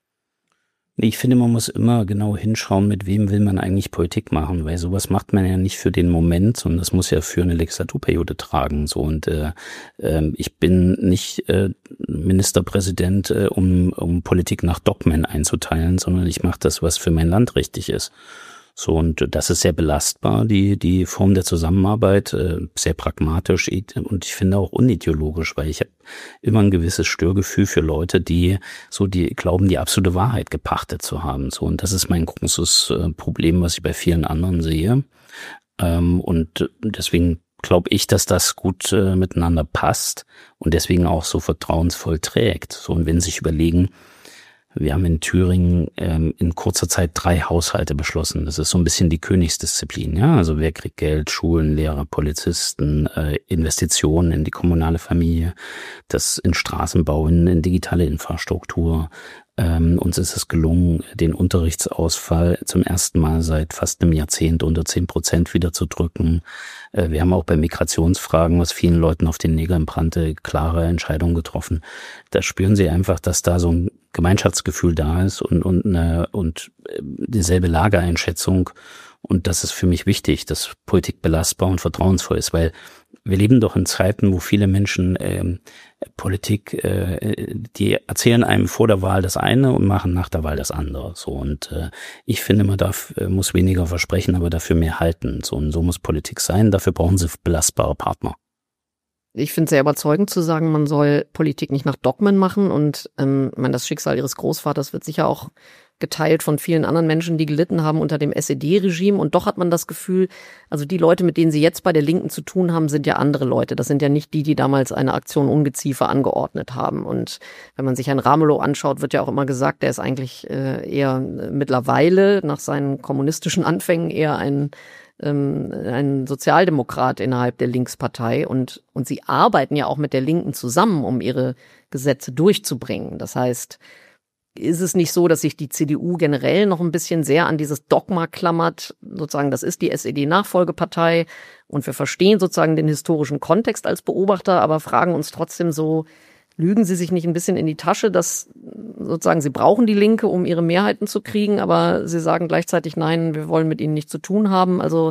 Ich finde, man muss immer genau hinschauen, mit wem will man eigentlich Politik machen, weil sowas macht man ja nicht für den Moment, sondern das muss ja für eine Legislaturperiode tragen. So. Und ich bin nicht Ministerpräsident, um Politik nach Dogmen einzuteilen, sondern ich mache das, was für mein Land richtig ist. So, und das ist sehr belastbar, die Form der Zusammenarbeit, sehr pragmatisch und ich finde auch unideologisch, weil ich habe immer ein gewisses Störgefühl für Leute, die glauben, die absolute Wahrheit gepachtet zu haben. So, und das ist mein großes Problem, was ich bei vielen anderen sehe. Und deswegen glaube ich, dass das gut miteinander passt und deswegen auch so vertrauensvoll trägt. So, und wenn Sie sich überlegen, wir haben in Thüringen in kurzer Zeit 3 Haushalte beschlossen. Das ist so ein bisschen die Königsdisziplin. Ja? Also wer kriegt Geld? Schulen, Lehrer, Polizisten, Investitionen in die kommunale Familie, das in Straßenbau, in digitale Infrastruktur. Uns ist es gelungen, den Unterrichtsausfall zum ersten Mal seit fast einem Jahrzehnt unter 10% wieder zu drücken. Wir haben auch bei Migrationsfragen, was vielen Leuten auf den Nägeln brannte, klare Entscheidungen getroffen. Da spüren Sie einfach, dass da so ein Gemeinschaftsgefühl da ist und dieselbe Lageeinschätzung. Und das ist für mich wichtig, dass Politik belastbar und vertrauensvoll ist, weil wir leben doch in Zeiten, wo viele Menschen Politik, die erzählen einem vor der Wahl das eine und machen nach der Wahl das andere. So, und ich finde, man muss weniger versprechen, aber dafür mehr halten. So, und so muss Politik sein. Dafür brauchen sie belastbare Partner. Ich finde es sehr überzeugend zu sagen, man soll Politik nicht nach Dogmen machen. Und das Schicksal Ihres Großvaters wird sicher auch geteilt von vielen anderen Menschen, die gelitten haben unter dem SED-Regime. Und doch hat man das Gefühl, also die Leute, mit denen Sie jetzt bei der Linken zu tun haben, sind ja andere Leute. Das sind ja nicht die damals eine Aktion Ungeziefer angeordnet haben. Und wenn man sich Herrn Ramelow anschaut, wird ja auch immer gesagt, der ist eigentlich eher mittlerweile nach seinen kommunistischen Anfängen eher ein Sozialdemokrat innerhalb der Linkspartei. Und sie arbeiten ja auch mit der Linken zusammen, um ihre Gesetze durchzubringen. Das heißt, ist es nicht so, dass sich die CDU generell noch ein bisschen sehr an dieses Dogma klammert, sozusagen, das ist die SED-Nachfolgepartei und wir verstehen sozusagen den historischen Kontext als Beobachter, aber fragen uns trotzdem so, lügen Sie sich nicht ein bisschen in die Tasche, dass sozusagen Sie brauchen die Linke, um ihre Mehrheiten zu kriegen, aber Sie sagen gleichzeitig, nein, wir wollen mit ihnen nichts zu tun haben. Also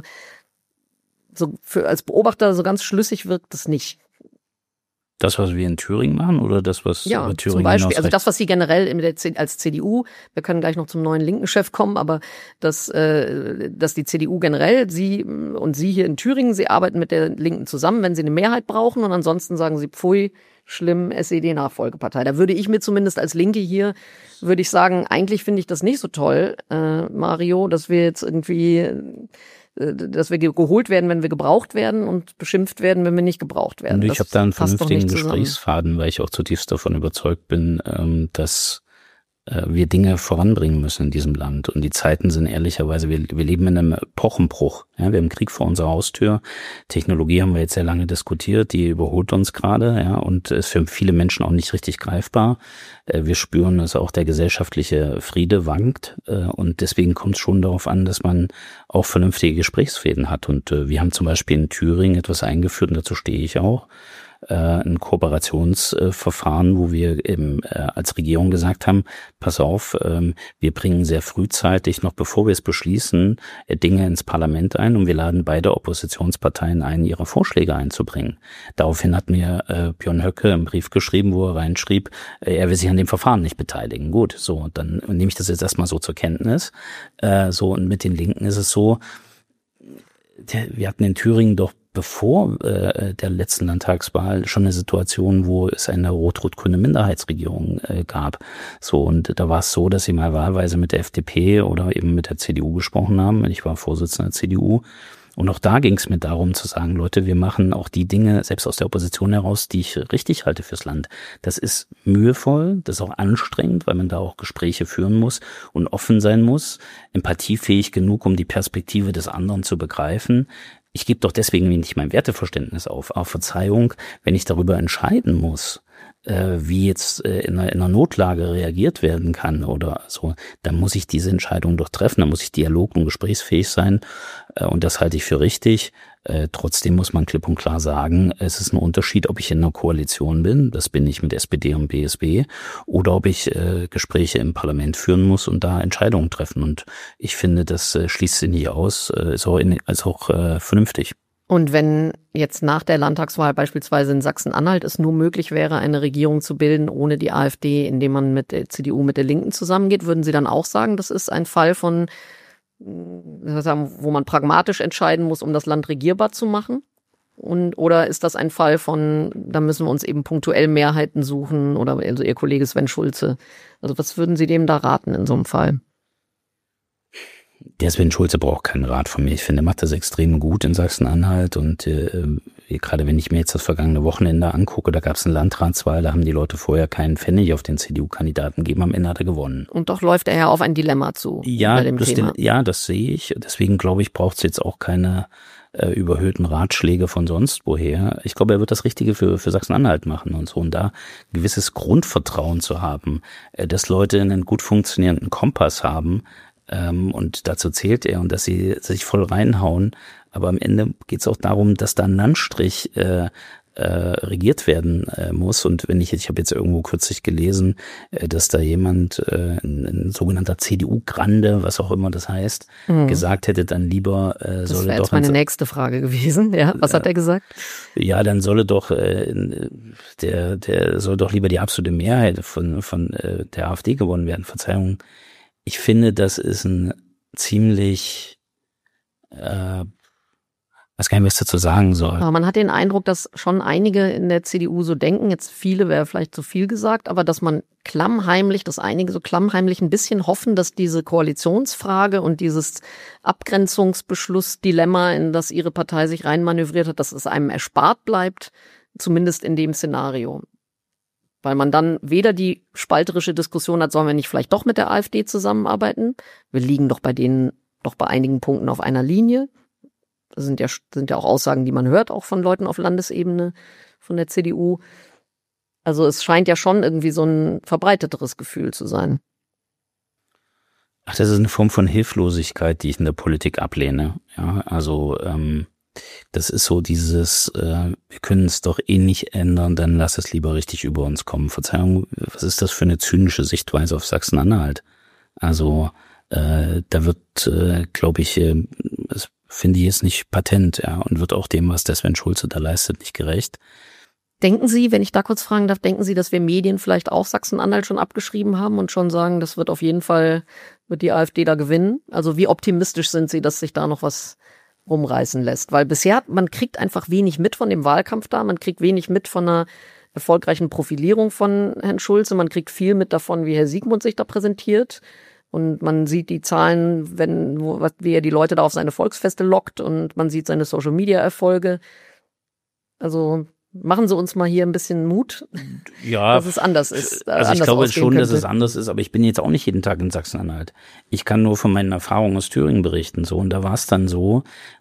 so als Beobachter so ganz schlüssig wirkt es nicht. Das, was wir in Thüringen machen oder das, was ja, über Thüringen zum Beispiel, hinausreicht? also das, was Sie generell als CDU, wir können gleich noch zum neuen linken Chef kommen, aber dass die CDU generell, Sie hier in Thüringen, Sie arbeiten mit der Linken zusammen, wenn Sie eine Mehrheit brauchen und ansonsten sagen Sie, pfui, schlimm, SED-Nachfolgepartei. Da würde ich mir zumindest als Linke hier, würde ich sagen, eigentlich finde ich das nicht so toll, Mario, dass wir jetzt irgendwie dass wir geholt werden, wenn wir gebraucht werden und beschimpft werden, wenn wir nicht gebraucht werden. Und ich habe da einen vernünftigen Gesprächsfaden, weil ich auch zutiefst davon überzeugt bin, dass wir Dinge voranbringen müssen in diesem Land. Und die Zeiten sind ehrlicherweise, wir leben in einem Epochenbruch. Ja, wir haben Krieg vor unserer Haustür. Technologie haben wir jetzt sehr lange diskutiert, die überholt uns gerade, ja, und ist für viele Menschen auch nicht richtig greifbar. Wir spüren, dass auch der gesellschaftliche Friede wankt. Und deswegen kommt es schon darauf an, dass man auch vernünftige Gesprächsfäden hat. Und wir haben zum Beispiel in Thüringen etwas eingeführt, und dazu stehe ich auch, ein Kooperationsverfahren, wo wir eben als Regierung gesagt haben, pass auf, wir bringen sehr frühzeitig, noch bevor wir es beschließen, Dinge ins Parlament ein und wir laden beide Oppositionsparteien ein, ihre Vorschläge einzubringen. Daraufhin hat mir Björn Höcke einen Brief geschrieben, wo er reinschrieb, er will sich an dem Verfahren nicht beteiligen. Gut, so, dann nehme ich das jetzt erstmal so zur Kenntnis. So, und mit den Linken ist es so, wir hatten in Thüringen doch bevor der letzten Landtagswahl schon eine Situation, wo es eine rot-rot-grüne Minderheitsregierung gab. So, und da war es so, dass sie mal wahlweise mit der FDP oder eben mit der CDU gesprochen haben. Ich war Vorsitzender der CDU. Und auch da ging es mir darum zu sagen, Leute, wir machen auch die Dinge, selbst aus der Opposition heraus, die ich richtig halte fürs Land. Das ist mühevoll, das ist auch anstrengend, weil man da auch Gespräche führen muss und offen sein muss, empathiefähig genug, um die Perspektive des anderen zu begreifen. Ich gebe doch deswegen nicht mein Werteverständnis auf. Aber Verzeihung, wenn ich darüber entscheiden muss, wie jetzt in einer Notlage reagiert werden kann oder so, dann muss ich diese Entscheidung doch treffen, dann muss ich dialog- und gesprächsfähig sein und das halte ich für richtig. Trotzdem muss man klipp und klar sagen, es ist ein Unterschied, ob ich in einer Koalition bin, das bin ich mit SPD und BSW, oder ob ich Gespräche im Parlament führen muss und da Entscheidungen treffen. Und ich finde, das schließt sich nicht aus, ist auch vernünftig. Und wenn jetzt nach der Landtagswahl beispielsweise in Sachsen-Anhalt es nur möglich wäre, eine Regierung zu bilden ohne die AfD, indem man mit der CDU, mit der Linken zusammengeht, würden Sie dann auch sagen, das ist ein Fall von, wo man pragmatisch entscheiden muss, um das Land regierbar zu machen? Oder ist das ein Fall von, da müssen wir uns eben punktuell Mehrheiten suchen, oder also Ihr Kollege Sven Schulze? Also was würden Sie dem da raten in so einem Fall? Der Sven Schulze braucht keinen Rat von mir. Ich finde, er macht das extrem gut in Sachsen-Anhalt und gerade wenn ich mir jetzt das vergangene Wochenende angucke, da gab es eine Landratswahl, da haben die Leute vorher keinen Pfennig auf den CDU-Kandidaten gegeben, am Ende hat er gewonnen. Und doch läuft er ja auf ein Dilemma zu bei dem Thema. Ja, das sehe ich. Deswegen glaube ich, braucht es jetzt auch keine überhöhten Ratschläge von sonst woher. Ich glaube, er wird das Richtige für Sachsen-Anhalt machen und so. Und da ein gewisses Grundvertrauen zu haben, dass Leute einen gut funktionierenden Kompass haben, und dazu zählt er und dass sie sich voll reinhauen. Aber am Ende geht es auch darum, dass da ein Landstrich regiert werden muss. Und wenn ich habe jetzt irgendwo kürzlich gelesen, dass da jemand, ein sogenannter CDU-Grande, was auch immer das heißt, gesagt hätte, dann lieber solle doch... Das wäre jetzt meine nächste Frage gewesen. Ja, was hat er gesagt? Ja, dann solle doch der soll doch lieber die absolute Mehrheit von der AfD gewonnen werden. Verzeihung. Ich finde, das ist ein ziemlich, weiß gar nicht, was ich dazu sagen soll. Aber man hat den Eindruck, dass schon einige in der CDU so denken, jetzt viele wäre vielleicht zu viel gesagt, aber dass man einige so klammheimlich ein bisschen hoffen, dass diese Koalitionsfrage und dieses Abgrenzungsbeschlussdilemma, in das ihre Partei sich reinmanövriert hat, dass es einem erspart bleibt, zumindest in dem Szenario. Weil man dann weder die spalterische Diskussion hat, sollen wir nicht vielleicht doch mit der AfD zusammenarbeiten? Wir liegen doch bei einigen Punkten auf einer Linie. Das sind ja auch Aussagen, die man hört, auch von Leuten auf Landesebene, von der CDU. Also es scheint ja schon irgendwie so ein verbreiteteres Gefühl zu sein. Ach, das ist eine Form von Hilflosigkeit, die ich in der Politik ablehne. Ja, also das ist so dieses, wir können es doch eh nicht ändern, dann lass es lieber richtig über uns kommen. Verzeihung, was ist das für eine zynische Sichtweise auf Sachsen-Anhalt? Also da wird, glaube ich, das finde ich jetzt nicht patent, ja, und wird auch dem, was der Sven Schulze da leistet, nicht gerecht. Denken Sie, wenn ich da kurz fragen darf, denken Sie, dass wir Medien vielleicht auch Sachsen-Anhalt schon abgeschrieben haben und schon sagen, das wird auf jeden Fall, wird die AfD da gewinnen? Also wie optimistisch sind Sie, dass sich da noch was rumreißen lässt? Weil bisher, man kriegt einfach wenig mit von dem Wahlkampf da, man kriegt wenig mit von einer erfolgreichen Profilierung von Herrn Schulze, man kriegt viel mit davon, wie Herr Siegmund sich da präsentiert und man sieht die Zahlen, wie er die Leute da auf seine Volksfeste lockt und man sieht seine Social-Media-Erfolge. Also machen Sie uns mal hier ein bisschen Mut, ja, dass es anders ist. Also ich glaube schon, dass es anders ist, aber ich bin jetzt auch nicht jeden Tag in Sachsen-Anhalt. Ich kann nur von meinen Erfahrungen aus Thüringen berichten. So, und da war es dann so,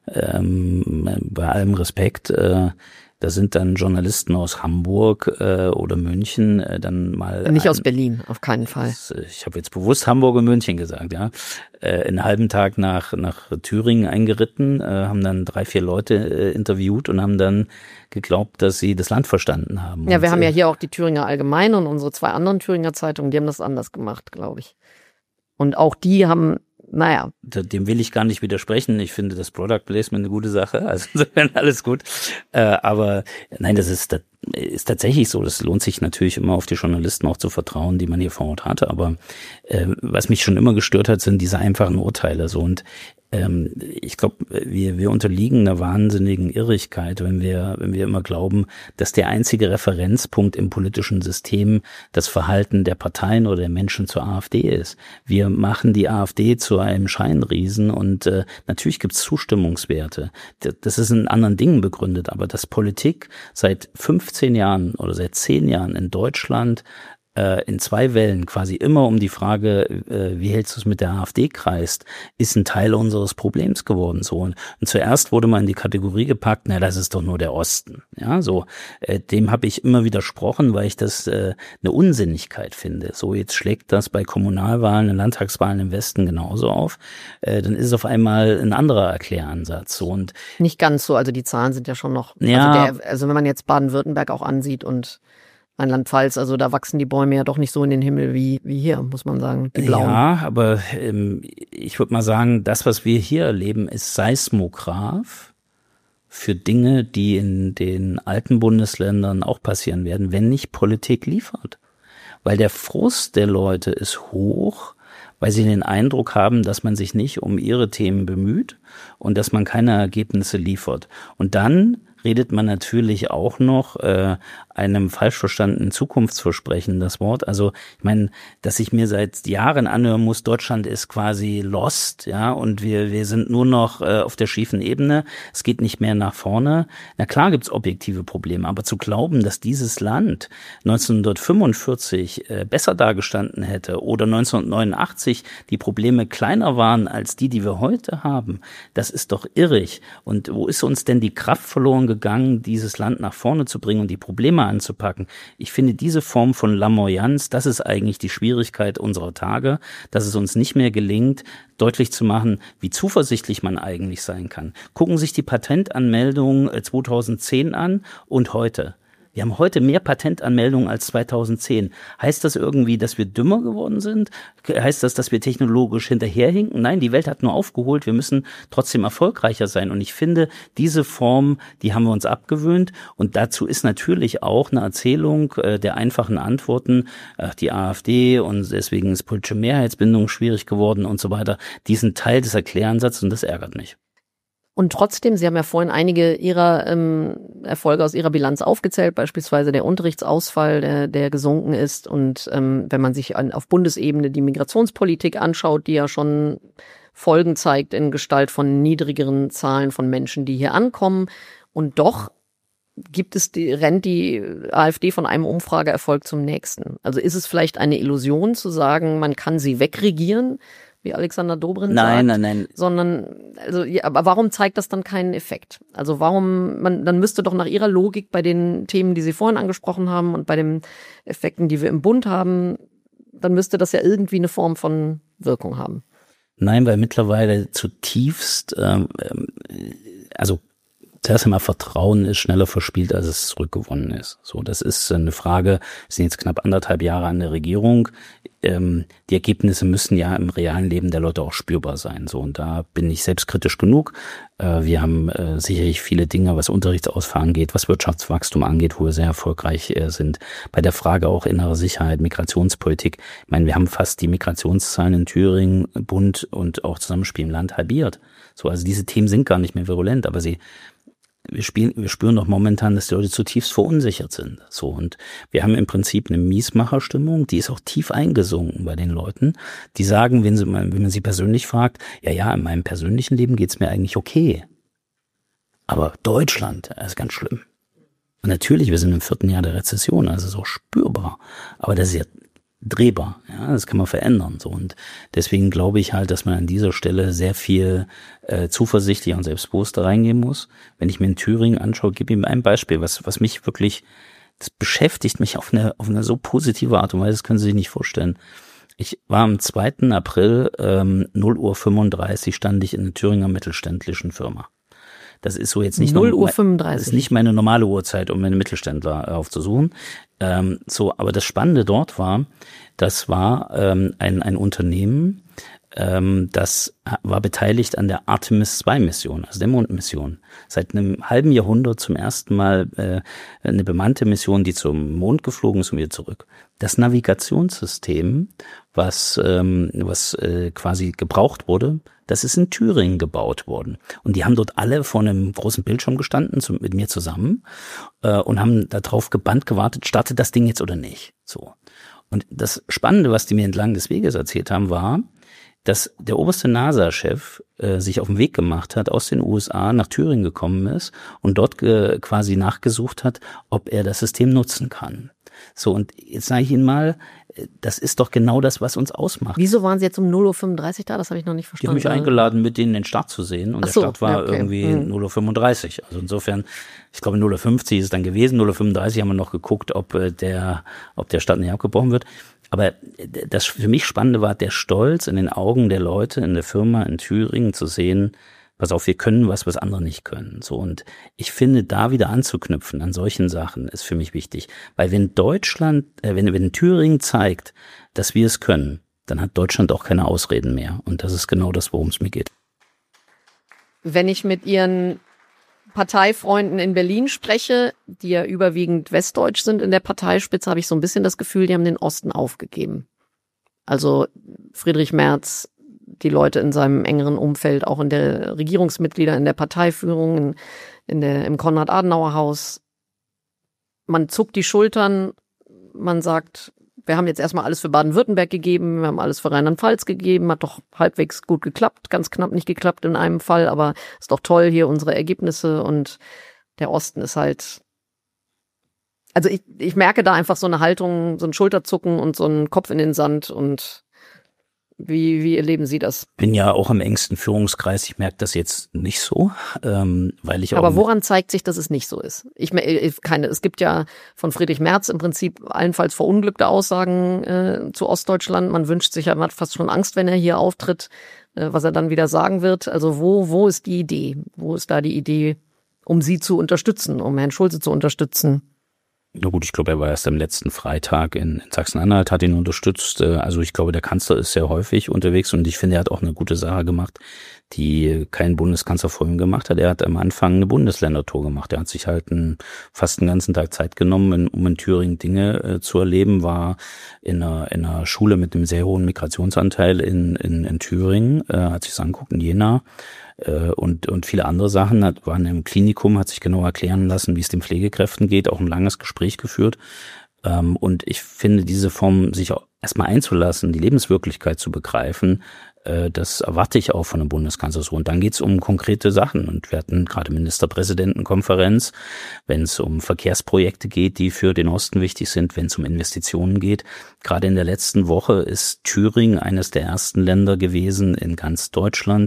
bei allem Respekt, da sind dann Journalisten aus Hamburg oder München dann mal... Nicht aus Berlin, auf keinen Fall. Ich habe jetzt bewusst Hamburg und München gesagt, ja. Einen halben Tag nach Thüringen eingeritten, haben dann 3-4 Leute interviewt und haben dann geglaubt, dass sie das Land verstanden haben. Ja, wir haben ja hier auch die Thüringer Allgemeine und unsere 2 anderen Thüringer Zeitungen, die haben das anders gemacht, glaube ich. Und auch die haben... Naja. Dem will ich gar nicht widersprechen. Ich finde das Product Placement eine gute Sache. Also insofern alles gut. Aber nein, das ist tatsächlich so. Das lohnt sich natürlich immer, auf die Journalisten auch zu vertrauen, die man hier vor Ort hatte. Aber was mich schon immer gestört hat, sind diese einfachen Urteile. So, und ich glaube, wir unterliegen einer wahnsinnigen Irrigkeit, wenn wir immer glauben, dass der einzige Referenzpunkt im politischen System das Verhalten der Parteien oder der Menschen zur AfD ist. Wir machen die AfD zu einem Scheinriesen und natürlich gibt's Zustimmungswerte. Das ist in anderen Dingen begründet, aber dass Politik seit 15 Jahren oder seit 10 Jahren in Deutschland in 2 Wellen quasi immer um die Frage, wie hältst du es mit der AfD kreist, ist ein Teil unseres Problems geworden. So. Und zuerst wurde man in die Kategorie gepackt, na, das ist doch nur der Osten. Ja, so. Dem habe ich immer widersprochen, weil ich das eine Unsinnigkeit finde. So, jetzt schlägt das bei Kommunalwahlen, Landtagswahlen im Westen genauso auf. Dann ist es auf einmal ein anderer Erkläransatz. So. Und nicht ganz so, also die Zahlen sind ja schon noch, ja, also wenn man jetzt Baden-Württemberg auch ansieht und Rheinland-Pfalz, also da wachsen die Bäume ja doch nicht so in den Himmel wie hier, muss man sagen, die blauen. Ja, aber ich würde mal sagen, das, was wir hier erleben, ist Seismograph für Dinge, die in den alten Bundesländern auch passieren werden, wenn nicht Politik liefert. Weil der Frust der Leute ist hoch, weil sie den Eindruck haben, dass man sich nicht um ihre Themen bemüht und dass man keine Ergebnisse liefert. Und dann redet man natürlich auch noch einem falsch verstandenen Zukunftsversprechen das Wort. Also ich meine, dass ich mir seit Jahren anhören muss, Deutschland ist quasi lost, ja, und wir sind nur noch auf der schiefen Ebene. Es geht nicht mehr nach vorne. Na klar gibt's objektive Probleme, aber zu glauben, dass dieses Land 1945 besser dargestanden hätte oder 1989 die Probleme kleiner waren als die wir heute haben, das ist doch irrig. Und wo ist uns denn die Kraft verloren gegangen, dieses Land nach vorne zu bringen und die Probleme anzupacken? Ich finde, diese Form von Lamoyanz, das ist eigentlich die Schwierigkeit unserer Tage, dass es uns nicht mehr gelingt, deutlich zu machen, wie zuversichtlich man eigentlich sein kann. Gucken sich die Patentanmeldungen 2010 an und heute. Wir haben heute mehr Patentanmeldungen als 2010. Heißt das irgendwie, dass wir dümmer geworden sind? Heißt das, dass wir technologisch hinterherhinken? Nein, die Welt hat nur aufgeholt. Wir müssen trotzdem erfolgreicher sein. Und ich finde, diese Form, die haben wir uns abgewöhnt. Und dazu ist natürlich auch eine Erzählung der einfachen Antworten. Die AfD und deswegen ist politische Mehrheitsbindung schwierig geworden und so weiter. Die sind Teil des Erklärsatzes und das ärgert mich. Und trotzdem, Sie haben ja vorhin einige Ihrer Erfolge aus Ihrer Bilanz aufgezählt, beispielsweise der Unterrichtsausfall, der gesunken ist. Und wenn man sich auf Bundesebene die Migrationspolitik anschaut, die ja schon Folgen zeigt in Gestalt von niedrigeren Zahlen von Menschen, die hier ankommen. Und doch rennt die AfD von einem Umfrageerfolg zum nächsten. Also ist es vielleicht eine Illusion zu sagen, man kann sie wegregieren, wie Alexander Dobrindt sagt. Nein. Sondern, aber warum zeigt das dann keinen Effekt? Also dann müsste doch nach Ihrer Logik bei den Themen, die Sie vorhin angesprochen haben und bei den Effekten, die wir im Bund haben, dann müsste das ja irgendwie eine Form von Wirkung haben. Nein, weil mittlerweile zutiefst, zuerst einmal Vertrauen ist schneller verspielt, als es zurückgewonnen ist. So, das ist eine Frage, wir sind jetzt knapp 1,5 Jahre an der Regierung. Die Ergebnisse müssen ja im realen Leben der Leute auch spürbar sein. So, und da bin ich selbstkritisch genug. Wir haben sicherlich viele Dinge, was Unterrichtsausfall angeht, was Wirtschaftswachstum angeht, wo wir sehr erfolgreich sind. Bei der Frage auch innere Sicherheit, Migrationspolitik. Ich meine, wir haben fast die Migrationszahlen in Thüringen, Bund und auch Zusammenspiel im Land halbiert. So, also diese Themen sind gar nicht mehr virulent, aber wir spüren doch momentan, dass die Leute zutiefst verunsichert sind. So, und wir haben im Prinzip eine Miesmacherstimmung, die ist auch tief eingesunken bei den Leuten. Die sagen, wenn man sie persönlich fragt, ja, in meinem persönlichen Leben geht's mir eigentlich okay. Aber Deutschland, das ist ganz schlimm. Und natürlich, wir sind im 4. Jahr der Rezession, also so spürbar. Aber das ist ja drehbar, ja, das kann man verändern, so. Und deswegen glaube ich halt, dass man an dieser Stelle sehr viel zuversichtlicher und selbstbewusster reingehen muss. Wenn ich mir in Thüringen anschaue, gebe ihm ein Beispiel, was mich wirklich, das beschäftigt mich auf eine so positive Art und Weise, das können Sie sich nicht vorstellen. Ich war am 2. April 0:35 Uhr stand ich in einer Thüringer mittelständischen Firma. Das ist so jetzt nicht 0:35 Uhr. Das ist nicht meine normale Uhrzeit, um einen Mittelständler aufzusuchen. Aber das Spannende dort war, das war ein Unternehmen, das war beteiligt an der Artemis-II-Mission, also der Mondmission. Seit einem halben Jahrhundert zum ersten Mal eine bemannte Mission, die zum Mond geflogen ist und wieder zurück. Das Navigationssystem, was quasi gebraucht wurde, das ist in Thüringen gebaut worden. Und die haben dort alle vor einem großen Bildschirm gestanden, mit mir zusammen, und haben darauf gebannt gewartet, startet das Ding jetzt oder nicht. So. Und das Spannende, was die mir entlang des Weges erzählt haben, war, dass der oberste NASA-Chef sich auf den Weg gemacht hat, aus den USA nach Thüringen gekommen ist und dort quasi nachgesucht hat, ob er das System nutzen kann. So, und jetzt sage ich Ihnen mal, das ist doch genau das, was uns ausmacht. Wieso waren Sie jetzt um 0:35 Uhr da? Das habe ich noch nicht verstanden. Die haben mich eingeladen, mit denen den Start zu sehen. Und der Start war irgendwie 0:35 Uhr. Also insofern, ich glaube 0:50 Uhr ist es dann gewesen. 0:35 Uhr haben wir noch geguckt, ob der Start nicht abgebrochen wird. Aber das für mich Spannende war der Stolz in den Augen der Leute in der Firma in Thüringen zu sehen, pass auf, wir können was andere nicht können. So, und ich finde, da wieder anzuknüpfen an solchen Sachen ist für mich wichtig. Weil wenn Deutschland, wenn Thüringen zeigt, dass wir es können, dann hat Deutschland auch keine Ausreden mehr. Und das ist genau das, worum es mir geht. Wenn ich mit Ihren Parteifreunden in Berlin spreche, die ja überwiegend westdeutsch sind in der Parteispitze, habe ich so ein bisschen das Gefühl, die haben den Osten aufgegeben. Also Friedrich Merz die Leute in seinem engeren Umfeld, auch in der Regierungsmitglieder, in der Parteiführung, im Konrad-Adenauer-Haus. Man zuckt die Schultern, man sagt, wir haben jetzt erstmal alles für Baden-Württemberg gegeben, wir haben alles für Rheinland-Pfalz gegeben, hat doch halbwegs gut geklappt, ganz knapp nicht geklappt in einem Fall, aber ist doch toll hier unsere Ergebnisse und der Osten ist halt, also ich merke da einfach so eine Haltung, so ein Schulterzucken und so einen Kopf in den Sand und wie erleben Sie das? Bin ja auch im engsten Führungskreis. Ich merke das jetzt nicht so, weil ich auch. Aber woran zeigt sich, dass es nicht so ist? Es gibt ja von Friedrich Merz im Prinzip allenfalls verunglückte Aussagen zu Ostdeutschland. Man wünscht sich ja, man hat fast schon Angst, wenn er hier auftritt, was er dann wieder sagen wird. Also wo ist die Idee? Wo ist da die Idee, um Sie zu unterstützen, um Herrn Schulze zu unterstützen? Na gut, ich glaube, er war erst am letzten Freitag in Sachsen-Anhalt, hat ihn unterstützt. Also ich glaube, der Kanzler ist sehr häufig unterwegs und ich finde, er hat auch eine gute Sache gemacht, die kein Bundeskanzler vor ihm gemacht hat. Er hat am Anfang eine Bundesländertour gemacht. Er hat sich halt fast einen ganzen Tag Zeit genommen, um in Thüringen Dinge zu erleben, war in einer Schule mit einem sehr hohen Migrationsanteil in Thüringen, hat sich das angeguckt, in Jena. Und viele andere Sachen, waren im Klinikum, hat sich genau erklären lassen, wie es den Pflegekräften geht, auch ein langes Gespräch geführt. Und ich finde, diese Form, sich auch erstmal einzulassen, die Lebenswirklichkeit zu begreifen, das erwarte ich auch von einem Bundeskanzler so. Und dann geht's um konkrete Sachen. Und wir hatten gerade Ministerpräsidentenkonferenz, wenn es um Verkehrsprojekte geht, die für den Osten wichtig sind, wenn es um Investitionen geht. Gerade in der letzten Woche ist Thüringen eines der ersten Länder gewesen in ganz Deutschland,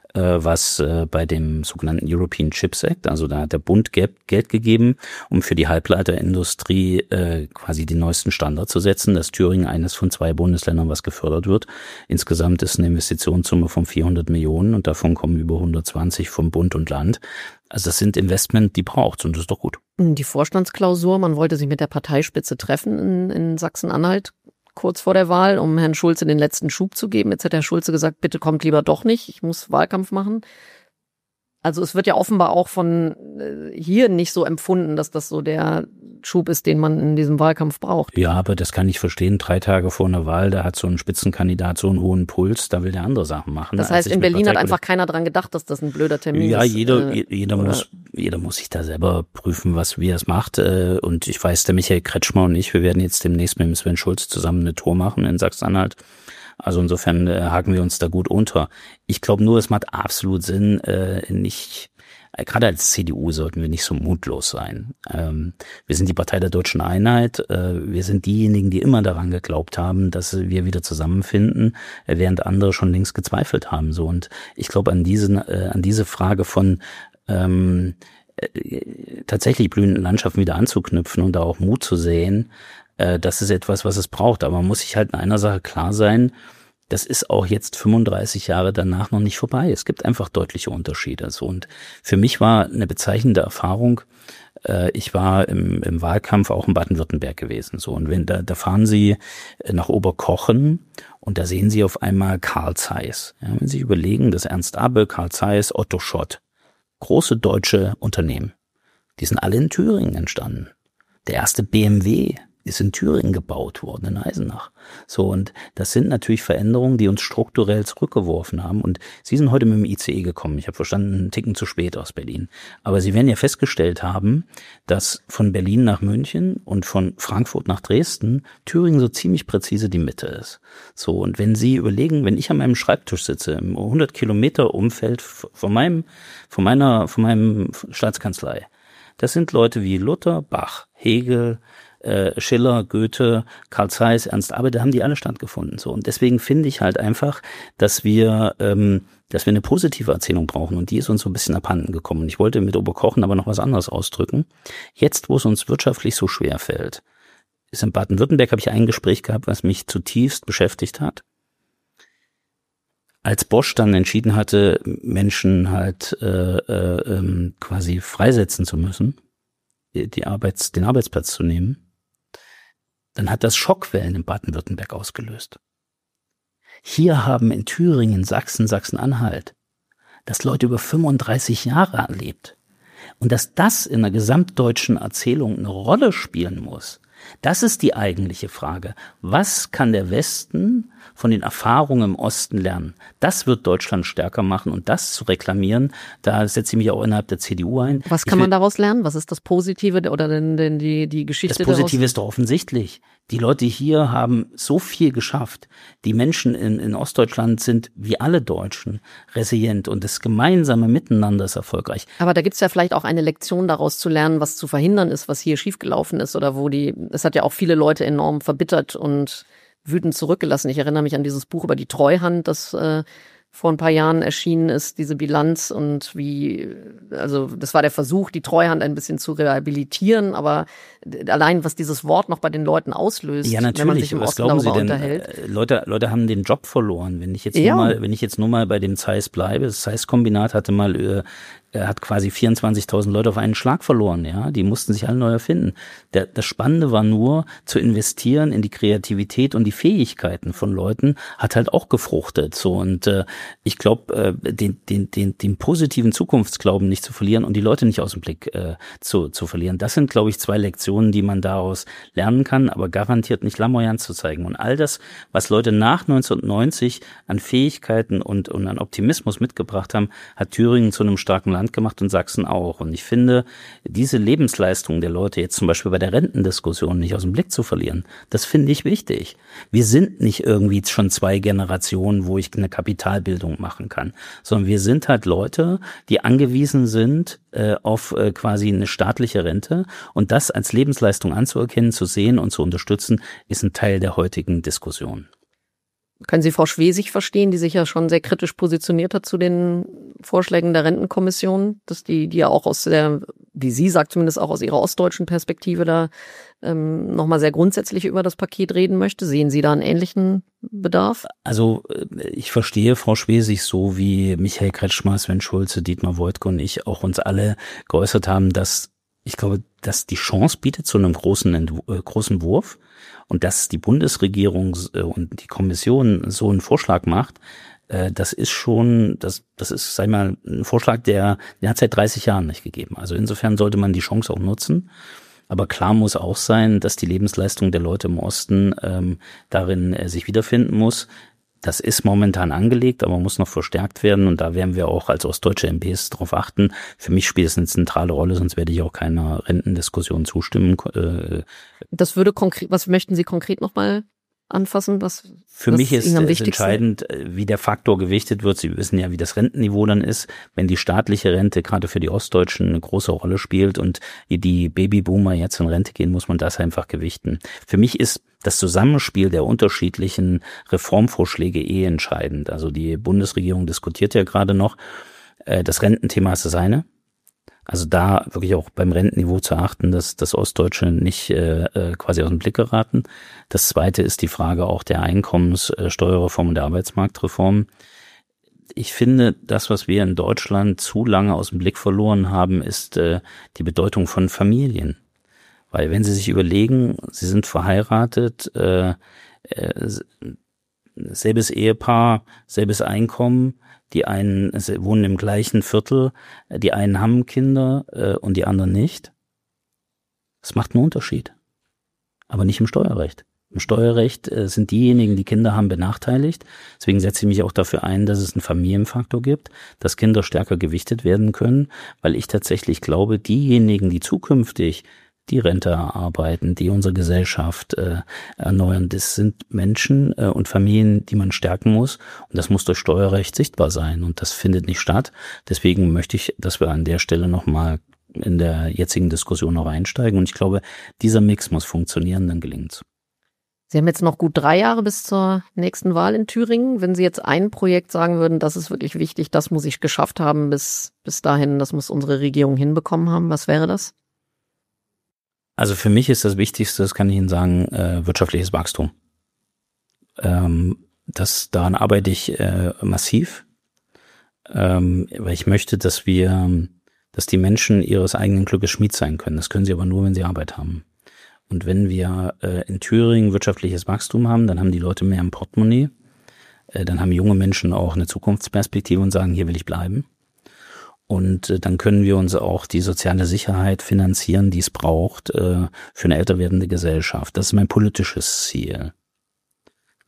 was bei dem sogenannten European Chips Act, also da hat der Bund Geld gegeben, um für die Halbleiterindustrie quasi die neuesten Standards zu setzen, dass Thüringen eines von 2 Bundesländern, was gefördert wird. Insgesamt ist eine Investitionssumme von 400 Millionen und davon kommen über 120 vom Bund und Land. Also das sind Investment, die braucht's und das ist doch gut. Die Vorstandsklausur, man wollte sich mit der Parteispitze treffen in Sachsen-Anhalt, kurz vor der Wahl, um Herrn Schulze den letzten Schub zu geben. Jetzt hat Herr Schulze gesagt, bitte kommt lieber doch nicht, ich muss Wahlkampf machen. Also es wird ja offenbar auch von hier nicht so empfunden, dass das so der Schub ist, den man in diesem Wahlkampf braucht. Ja, aber das kann ich verstehen. 3 Tage vor einer Wahl, da hat so ein Spitzenkandidat so einen hohen Puls, da will der andere Sachen machen. Das heißt, in Berlin hat einfach keiner dran gedacht, dass das ein blöder Termin ist. Ja, jeder muss sich da selber prüfen, wie er es macht. Und ich weiß, der Michael Kretschmer und ich, wir werden jetzt demnächst mit dem Sven Schulz zusammen eine Tour machen in Sachsen-Anhalt. Also insofern haken wir uns da gut unter. Ich glaube nur, es macht absolut Sinn, gerade als CDU sollten wir nicht so mutlos sein. Wir sind die Partei der Deutschen Einheit. Wir sind diejenigen, die immer daran geglaubt haben, dass wir wieder zusammenfinden, während andere schon längst gezweifelt haben. So, und ich glaube an diese Frage von tatsächlich blühenden Landschaften wieder anzuknüpfen und da auch Mut zu sehen, das ist etwas, was es braucht. Aber man muss sich halt in einer Sache klar sein, das ist auch jetzt 35 Jahre danach noch nicht vorbei. Es gibt einfach deutliche Unterschiede. So, und für mich war eine bezeichnende Erfahrung, ich war im Wahlkampf auch in Baden-Württemberg gewesen. So, und da fahren Sie nach Oberkochen und da sehen Sie auf einmal Carl Zeiss. Ja, wenn Sie sich überlegen, dass Ernst Abbe, Carl Zeiss, Otto Schott, große deutsche Unternehmen, die sind alle in Thüringen entstanden. Der erste BMW ist in Thüringen gebaut worden, in Eisenach. So, und das sind natürlich Veränderungen, die uns strukturell zurückgeworfen haben. Und Sie sind heute mit dem ICE gekommen. Ich habe verstanden, einen Ticken zu spät aus Berlin. Aber Sie werden ja festgestellt haben, dass von Berlin nach München und von Frankfurt nach Dresden Thüringen so ziemlich präzise die Mitte ist. So, und wenn Sie überlegen, wenn ich an meinem Schreibtisch sitze, im 100 Kilometer Umfeld von meiner Staatskanzlei, das sind Leute wie Luther, Bach, Hegel, Schiller, Goethe, Carl Zeiss, Ernst Abbe, da haben die alle stattgefunden. So, und deswegen finde ich halt einfach, dass wir eine positive Erzählung brauchen, und die ist uns so ein bisschen abhanden gekommen. Und ich wollte mit Oberkochen aber noch was anderes ausdrücken. Jetzt, wo es uns wirtschaftlich so schwer fällt, ist in Baden-Württemberg, habe ich ein Gespräch gehabt, was mich zutiefst beschäftigt hat. Als Bosch dann entschieden hatte, Menschen halt quasi freisetzen zu müssen, den Arbeitsplatz zu nehmen, dann hat das Schockwellen in Baden-Württemberg ausgelöst. Hier haben in Thüringen, Sachsen-Anhalt, das Leute über 35 Jahre erlebt. Und dass das in der gesamtdeutschen Erzählung eine Rolle spielen muss, das ist die eigentliche Frage. Was kann der Westen von den Erfahrungen im Osten lernen. Das wird Deutschland stärker machen und das zu reklamieren, da setze ich mich auch innerhalb der CDU ein. Was kann man daraus lernen? Was ist das Positive oder denn die Geschichte daraus? Das Positive daraus? ist doch offensichtlich. Die Leute hier haben so viel geschafft. Die Menschen in Ostdeutschland sind wie alle Deutschen resilient und das gemeinsame Miteinander ist erfolgreich. Aber da gibt's ja vielleicht auch eine Lektion daraus zu lernen, was zu verhindern ist, was hier schiefgelaufen ist oder es hat ja auch viele Leute enorm verbittert und wütend zurückgelassen. Ich erinnere mich an dieses Buch über die Treuhand, das vor ein paar Jahren erschienen ist, diese Bilanz und das war der Versuch, die Treuhand ein bisschen zu rehabilitieren, aber allein, was dieses Wort noch bei den Leuten auslöst, ja, natürlich. Wenn man sich im Osten darüber unterhält. Leute haben den Job verloren. Wenn ich jetzt nur mal bei dem Zeiss bleibe, das Zeiss-Kombinat hat quasi 24.000 Leute auf einen Schlag verloren, ja. Die mussten sich alle neu erfinden. Das Spannende war nur, zu investieren in die Kreativität und die Fähigkeiten von Leuten, hat halt auch gefruchtet, so. Und ich glaube, den positiven Zukunftsglauben nicht zu verlieren und die Leute nicht aus dem Blick zu verlieren. Das sind, glaube ich, 2 Lektionen, die man daraus lernen kann, aber garantiert nicht Lamoyanz zu zeigen. Und all das, was Leute nach 1990 an Fähigkeiten und an Optimismus mitgebracht haben, hat Thüringen zu einem starken Land gemacht und Sachsen auch. Und ich finde, diese Lebensleistung der Leute jetzt zum Beispiel bei der Rentendiskussion nicht aus dem Blick zu verlieren, das finde ich wichtig. Wir sind nicht irgendwie schon 2 Generationen, wo ich eine Kapitalbildung machen kann, sondern wir sind halt Leute, die angewiesen sind auf quasi eine staatliche Rente und das als Lebensleistung anzuerkennen, zu sehen und zu unterstützen, ist ein Teil der heutigen Diskussion. Können Sie Frau Schwesig verstehen, die sich ja schon sehr kritisch positioniert hat zu den Vorschlägen der Rentenkommission, dass die ja auch wie sie sagt, zumindest auch aus ihrer ostdeutschen Perspektive da nochmal sehr grundsätzlich über das Paket reden möchte? Sehen Sie da einen ähnlichen Bedarf? Also ich verstehe Frau Schwesig so, wie Michael Kretschmer, Sven Schulze, Dietmar Woidke und ich auch uns alle geäußert haben, dass ich glaube, dass die Chance bietet zu einem großen Wurf und dass die Bundesregierung und die Kommission so einen Vorschlag macht, das ist, sag ich mal, ein Vorschlag, der hat es seit 30 Jahren nicht gegeben. Also insofern sollte man die Chance auch nutzen. Aber klar muss auch sein, dass die Lebensleistung der Leute im Osten darin sich wiederfinden muss. Das ist momentan angelegt, aber muss noch verstärkt werden und da werden wir auch als ostdeutsche MPs darauf achten. Für mich spielt es eine zentrale Rolle, sonst werde ich auch keiner Rentendiskussion zustimmen. Das würde was möchten Sie konkret nochmal anfassen? Für mich ist es entscheidend, wie der Faktor gewichtet wird. Sie wissen ja, wie das Rentenniveau dann ist. Wenn die staatliche Rente gerade für die Ostdeutschen eine große Rolle spielt und die Babyboomer jetzt in Rente gehen, muss man das einfach gewichten. Für mich ist das Zusammenspiel der unterschiedlichen Reformvorschläge entscheidend. Also die Bundesregierung diskutiert ja gerade noch. Das Rententhema ist das eine. Also da wirklich auch beim Rentenniveau zu achten, dass das Ostdeutsche nicht quasi aus dem Blick geraten. Das zweite ist die Frage auch der Einkommenssteuerreform und der Arbeitsmarktreform. Ich finde, das, was wir in Deutschland zu lange aus dem Blick verloren haben, ist die Bedeutung von Familien. Weil wenn Sie sich überlegen, Sie sind verheiratet, selbes Ehepaar, selbes Einkommen, die einen wohnen im gleichen Viertel, die einen haben Kinder und die anderen nicht. Das macht einen Unterschied. Aber nicht im Steuerrecht. Im Steuerrecht sind diejenigen, die Kinder haben, benachteiligt. Deswegen setze ich mich auch dafür ein, dass es einen Familienfaktor gibt, dass Kinder stärker gewichtet werden können, weil ich tatsächlich glaube, diejenigen, die zukünftig die Rente erarbeiten, die unsere Gesellschaft erneuern. Das sind Menschen und Familien, die man stärken muss. Und das muss durch Steuerrecht sichtbar sein. Und das findet nicht statt. Deswegen möchte ich, dass wir an der Stelle nochmal in der jetzigen Diskussion noch einsteigen. Und ich glaube, dieser Mix muss funktionieren, dann gelingt's. Sie haben jetzt noch gut 3 Jahre bis zur nächsten Wahl in Thüringen. Wenn Sie jetzt ein Projekt sagen würden, das ist wirklich wichtig, das muss ich geschafft haben bis dahin, das muss unsere Regierung hinbekommen haben, was wäre das? Also für mich ist das Wichtigste, das kann ich Ihnen sagen, wirtschaftliches Wachstum. Daran arbeite ich massiv, weil ich möchte, dass die Menschen ihres eigenen Glückes Schmied sein können. Das können sie aber nur, wenn sie Arbeit haben. Und wenn wir in Thüringen wirtschaftliches Wachstum haben, dann haben die Leute mehr im Portemonnaie. Dann haben junge Menschen auch eine Zukunftsperspektive und sagen, hier will ich bleiben. Und dann können wir uns auch die soziale Sicherheit finanzieren, die es braucht für eine älter werdende Gesellschaft. Das ist mein politisches Ziel.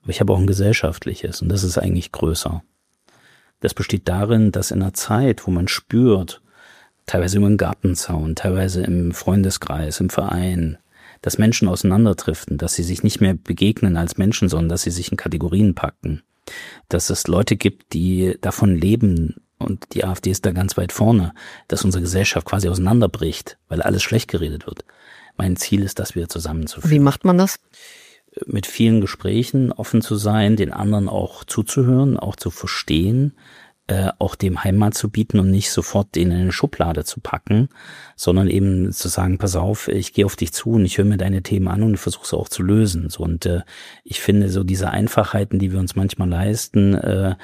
Aber ich habe auch ein gesellschaftliches und das ist eigentlich größer. Das besteht darin, dass in einer Zeit, wo man spürt, teilweise über den Gartenzaun, teilweise im Freundeskreis, im Verein, dass Menschen auseinanderdriften, dass sie sich nicht mehr begegnen als Menschen, sondern dass sie sich in Kategorien packen. Dass es Leute gibt, die davon leben, und die AfD ist da ganz weit vorne, dass unsere Gesellschaft quasi auseinanderbricht, weil alles schlecht geredet wird. Mein Ziel ist, das wieder zusammenzuführen. Wie macht man das? Mit vielen Gesprächen offen zu sein, den anderen auch zuzuhören, auch zu verstehen, auch dem Heimat zu bieten und nicht sofort den in eine Schublade zu packen, sondern eben zu sagen, pass auf, ich gehe auf dich zu und ich höre mir deine Themen an und versuche es auch zu lösen. So, und ich finde so diese Einfachheiten, die wir uns manchmal leisten,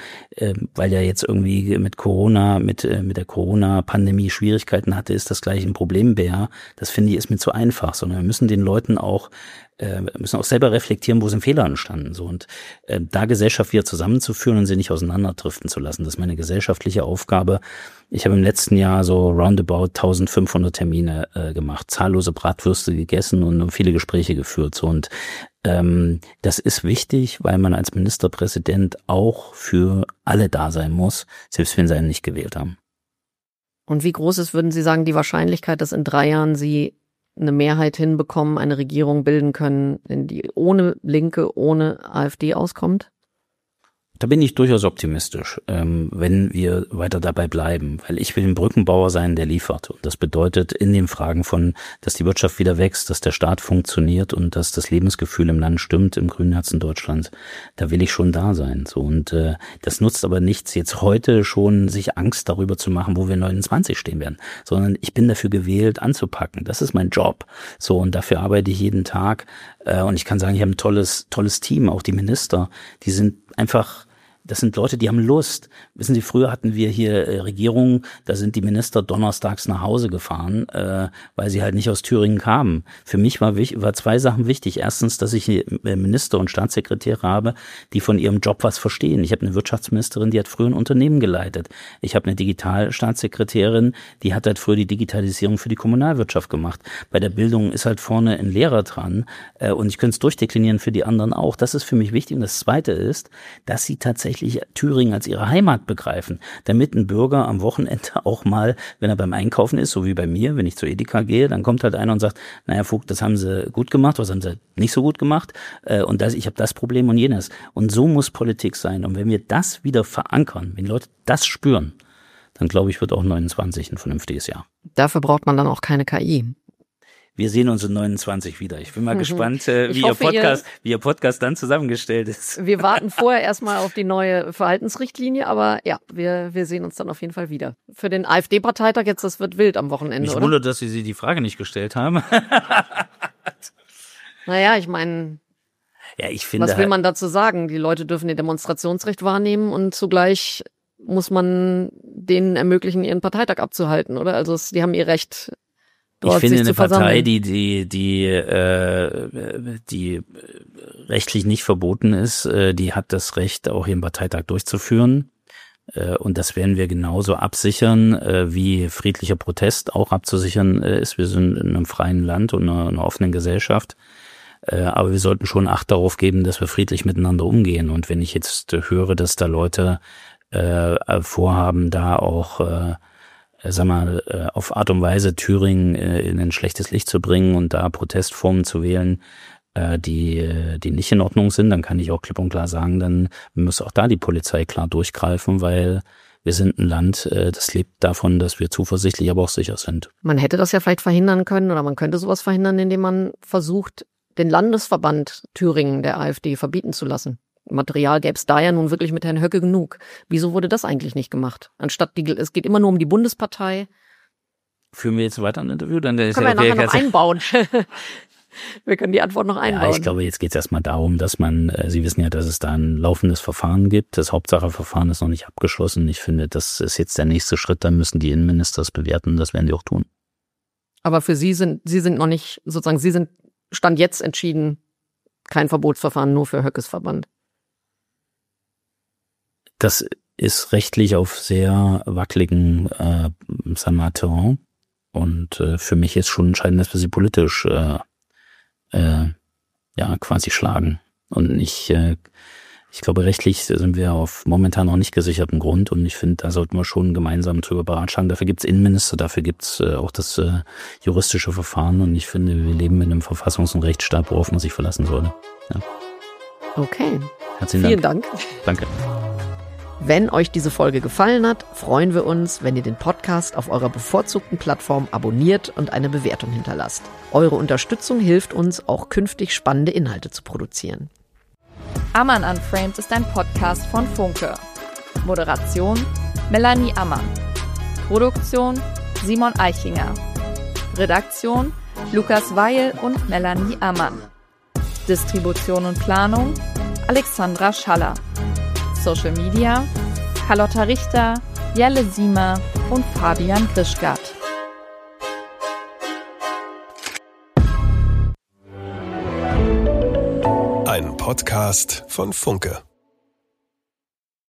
weil ja jetzt irgendwie mit Corona, mit der Corona-Pandemie Schwierigkeiten hatte, ist das gleich ein Problembär. Das finde ich ist mir zu einfach, sondern wir müssen den Leuten auch müssen auch selber reflektieren, wo sind Fehler entstanden. So, und da Gesellschaft wieder zusammenzuführen und sie nicht auseinanderdriften zu lassen, das ist meine gesellschaftliche Aufgabe. Ich habe im letzten Jahr so roundabout 1500 Termine gemacht, zahllose Bratwürste gegessen und viele Gespräche geführt. So, und das ist wichtig, weil man als Ministerpräsident auch für alle da sein muss, selbst wenn sie einen nicht gewählt haben. Und wie groß ist, würden Sie sagen, die Wahrscheinlichkeit, dass in 3 Jahren Sie eine Mehrheit hinbekommen, eine Regierung bilden können, die ohne Linke, ohne AfD auskommt? Da bin ich durchaus optimistisch, wenn wir weiter dabei bleiben, weil ich will ein Brückenbauer sein, der liefert. Und das bedeutet in den Fragen von, dass die Wirtschaft wieder wächst, dass der Staat funktioniert und dass das Lebensgefühl im Land stimmt, im grünen Herzen Deutschlands, da will ich schon da sein. So, und das nutzt aber nichts, jetzt heute schon sich Angst darüber zu machen, wo wir 29 stehen werden, sondern ich bin dafür gewählt, anzupacken. Das ist mein Job. So, und dafür arbeite ich jeden Tag. Und ich kann sagen, ich habe ein tolles Team, auch die Minister, die sind einfach, das sind Leute, die haben Lust. Wissen Sie, früher hatten wir hier Regierungen, da sind die Minister donnerstags nach Hause gefahren, weil sie halt nicht aus Thüringen kamen. Für mich war 2 Sachen wichtig. Erstens, dass ich Minister und Staatssekretäre habe, die von ihrem Job was verstehen. Ich habe eine Wirtschaftsministerin, die hat früher ein Unternehmen geleitet. Ich habe eine Digitalstaatssekretärin, die hat halt früher die Digitalisierung für die Kommunalwirtschaft gemacht. Bei der Bildung ist halt vorne ein Lehrer dran und ich könnte es durchdeklinieren für die anderen auch. Das ist für mich wichtig. Und das Zweite ist, dass sie tatsächlich Thüringen als ihre Heimat begreifen, damit ein Bürger am Wochenende auch mal, wenn er beim Einkaufen ist, so wie bei mir, wenn ich zur Edeka gehe, dann kommt halt einer und sagt, naja Vogt, das haben sie gut gemacht, was haben sie nicht so gut gemacht und ich habe das Problem und jenes. Und so muss Politik sein. Und wenn wir das wieder verankern, wenn Leute das spüren, dann glaube ich, wird auch 29 ein vernünftiges Jahr. Dafür braucht man dann auch keine KI. Wir sehen uns in 29 wieder. Ich bin mal gespannt, wie Ihr Podcast dann zusammengestellt ist. Wir warten vorher erstmal auf die neue Verhaltensrichtlinie, aber ja, wir sehen uns dann auf jeden Fall wieder. Für den AfD-Parteitag jetzt, das wird wild am Wochenende, Mich wundert, dass Sie die Frage nicht gestellt haben. Naja, ich meine, ja, ich finde, was will man dazu sagen? Die Leute dürfen ihr Demonstrationsrecht wahrnehmen und zugleich muss man denen ermöglichen, ihren Parteitag abzuhalten, oder? Also die haben ihr Recht. Ich finde eine Partei, die rechtlich nicht verboten ist, die hat das Recht, auch ihren Parteitag durchzuführen. Und das werden wir genauso absichern, wie friedlicher Protest auch abzusichern ist. Wir sind in einem freien Land und einer offenen Gesellschaft. Aber wir sollten schon Acht darauf geben, dass wir friedlich miteinander umgehen. Und wenn ich jetzt höre, dass da Leute vorhaben, da auch auf Art und Weise Thüringen in ein schlechtes Licht zu bringen und da Protestformen zu wählen, die nicht in Ordnung sind, dann kann ich auch klipp und klar sagen, dann muss auch da die Polizei klar durchgreifen, weil wir sind ein Land, das lebt davon, dass wir zuversichtlich, aber auch sicher sind. Man hätte das ja vielleicht verhindern können oder man könnte sowas verhindern, indem man versucht, den Landesverband Thüringen der AfD verbieten zu lassen. Material gäbe es da ja nun wirklich mit Herrn Höcke genug. Wieso wurde das eigentlich nicht gemacht? Anstatt es geht immer nur um die Bundespartei. Führen wir jetzt weiter ein Interview? Dann können wir nachher noch einbauen. Wir können die Antwort noch einbauen. Ja, ich glaube, jetzt geht es erstmal darum, dass man, Sie wissen ja, dass es da ein laufendes Verfahren gibt. Das Hauptsacheverfahren ist noch nicht abgeschlossen. Ich finde, das ist jetzt der nächste Schritt. Dann müssen die Innenminister es bewerten. Das werden die auch tun. Aber für Sie sind noch nicht, sozusagen, Sie sind Stand jetzt entschieden, kein Verbotsverfahren nur für Höckes Verband. Das ist rechtlich auf sehr wackeligen Terrain. Und für mich ist schon entscheidend, dass wir sie politisch quasi schlagen. Und ich glaube, rechtlich sind wir auf momentan noch nicht gesicherten Grund und ich finde, da sollten wir schon gemeinsam drüber beratschlagen. Dafür gibt's Innenminister, dafür gibt's auch das juristische Verfahren und ich finde, wir leben in einem Verfassungs- und Rechtsstaat, worauf man sich verlassen sollte. Ja. Okay. Herzlichen Dank. Vielen Dank. Danke. Wenn euch diese Folge gefallen hat, freuen wir uns, wenn ihr den Podcast auf eurer bevorzugten Plattform abonniert und eine Bewertung hinterlasst. Eure Unterstützung hilft uns, auch künftig spannende Inhalte zu produzieren. Ammann Unframed ist ein Podcast von Funke. Moderation Melanie Ammann. Produktion Simon Eichinger. Redaktion Lukas Weil und Melanie Ammann. Distribution und Planung Alexandra Schaller. Social Media Carlotta Richter, Jelle Siemer und Fabian Grischgart. Ein Podcast von Funke.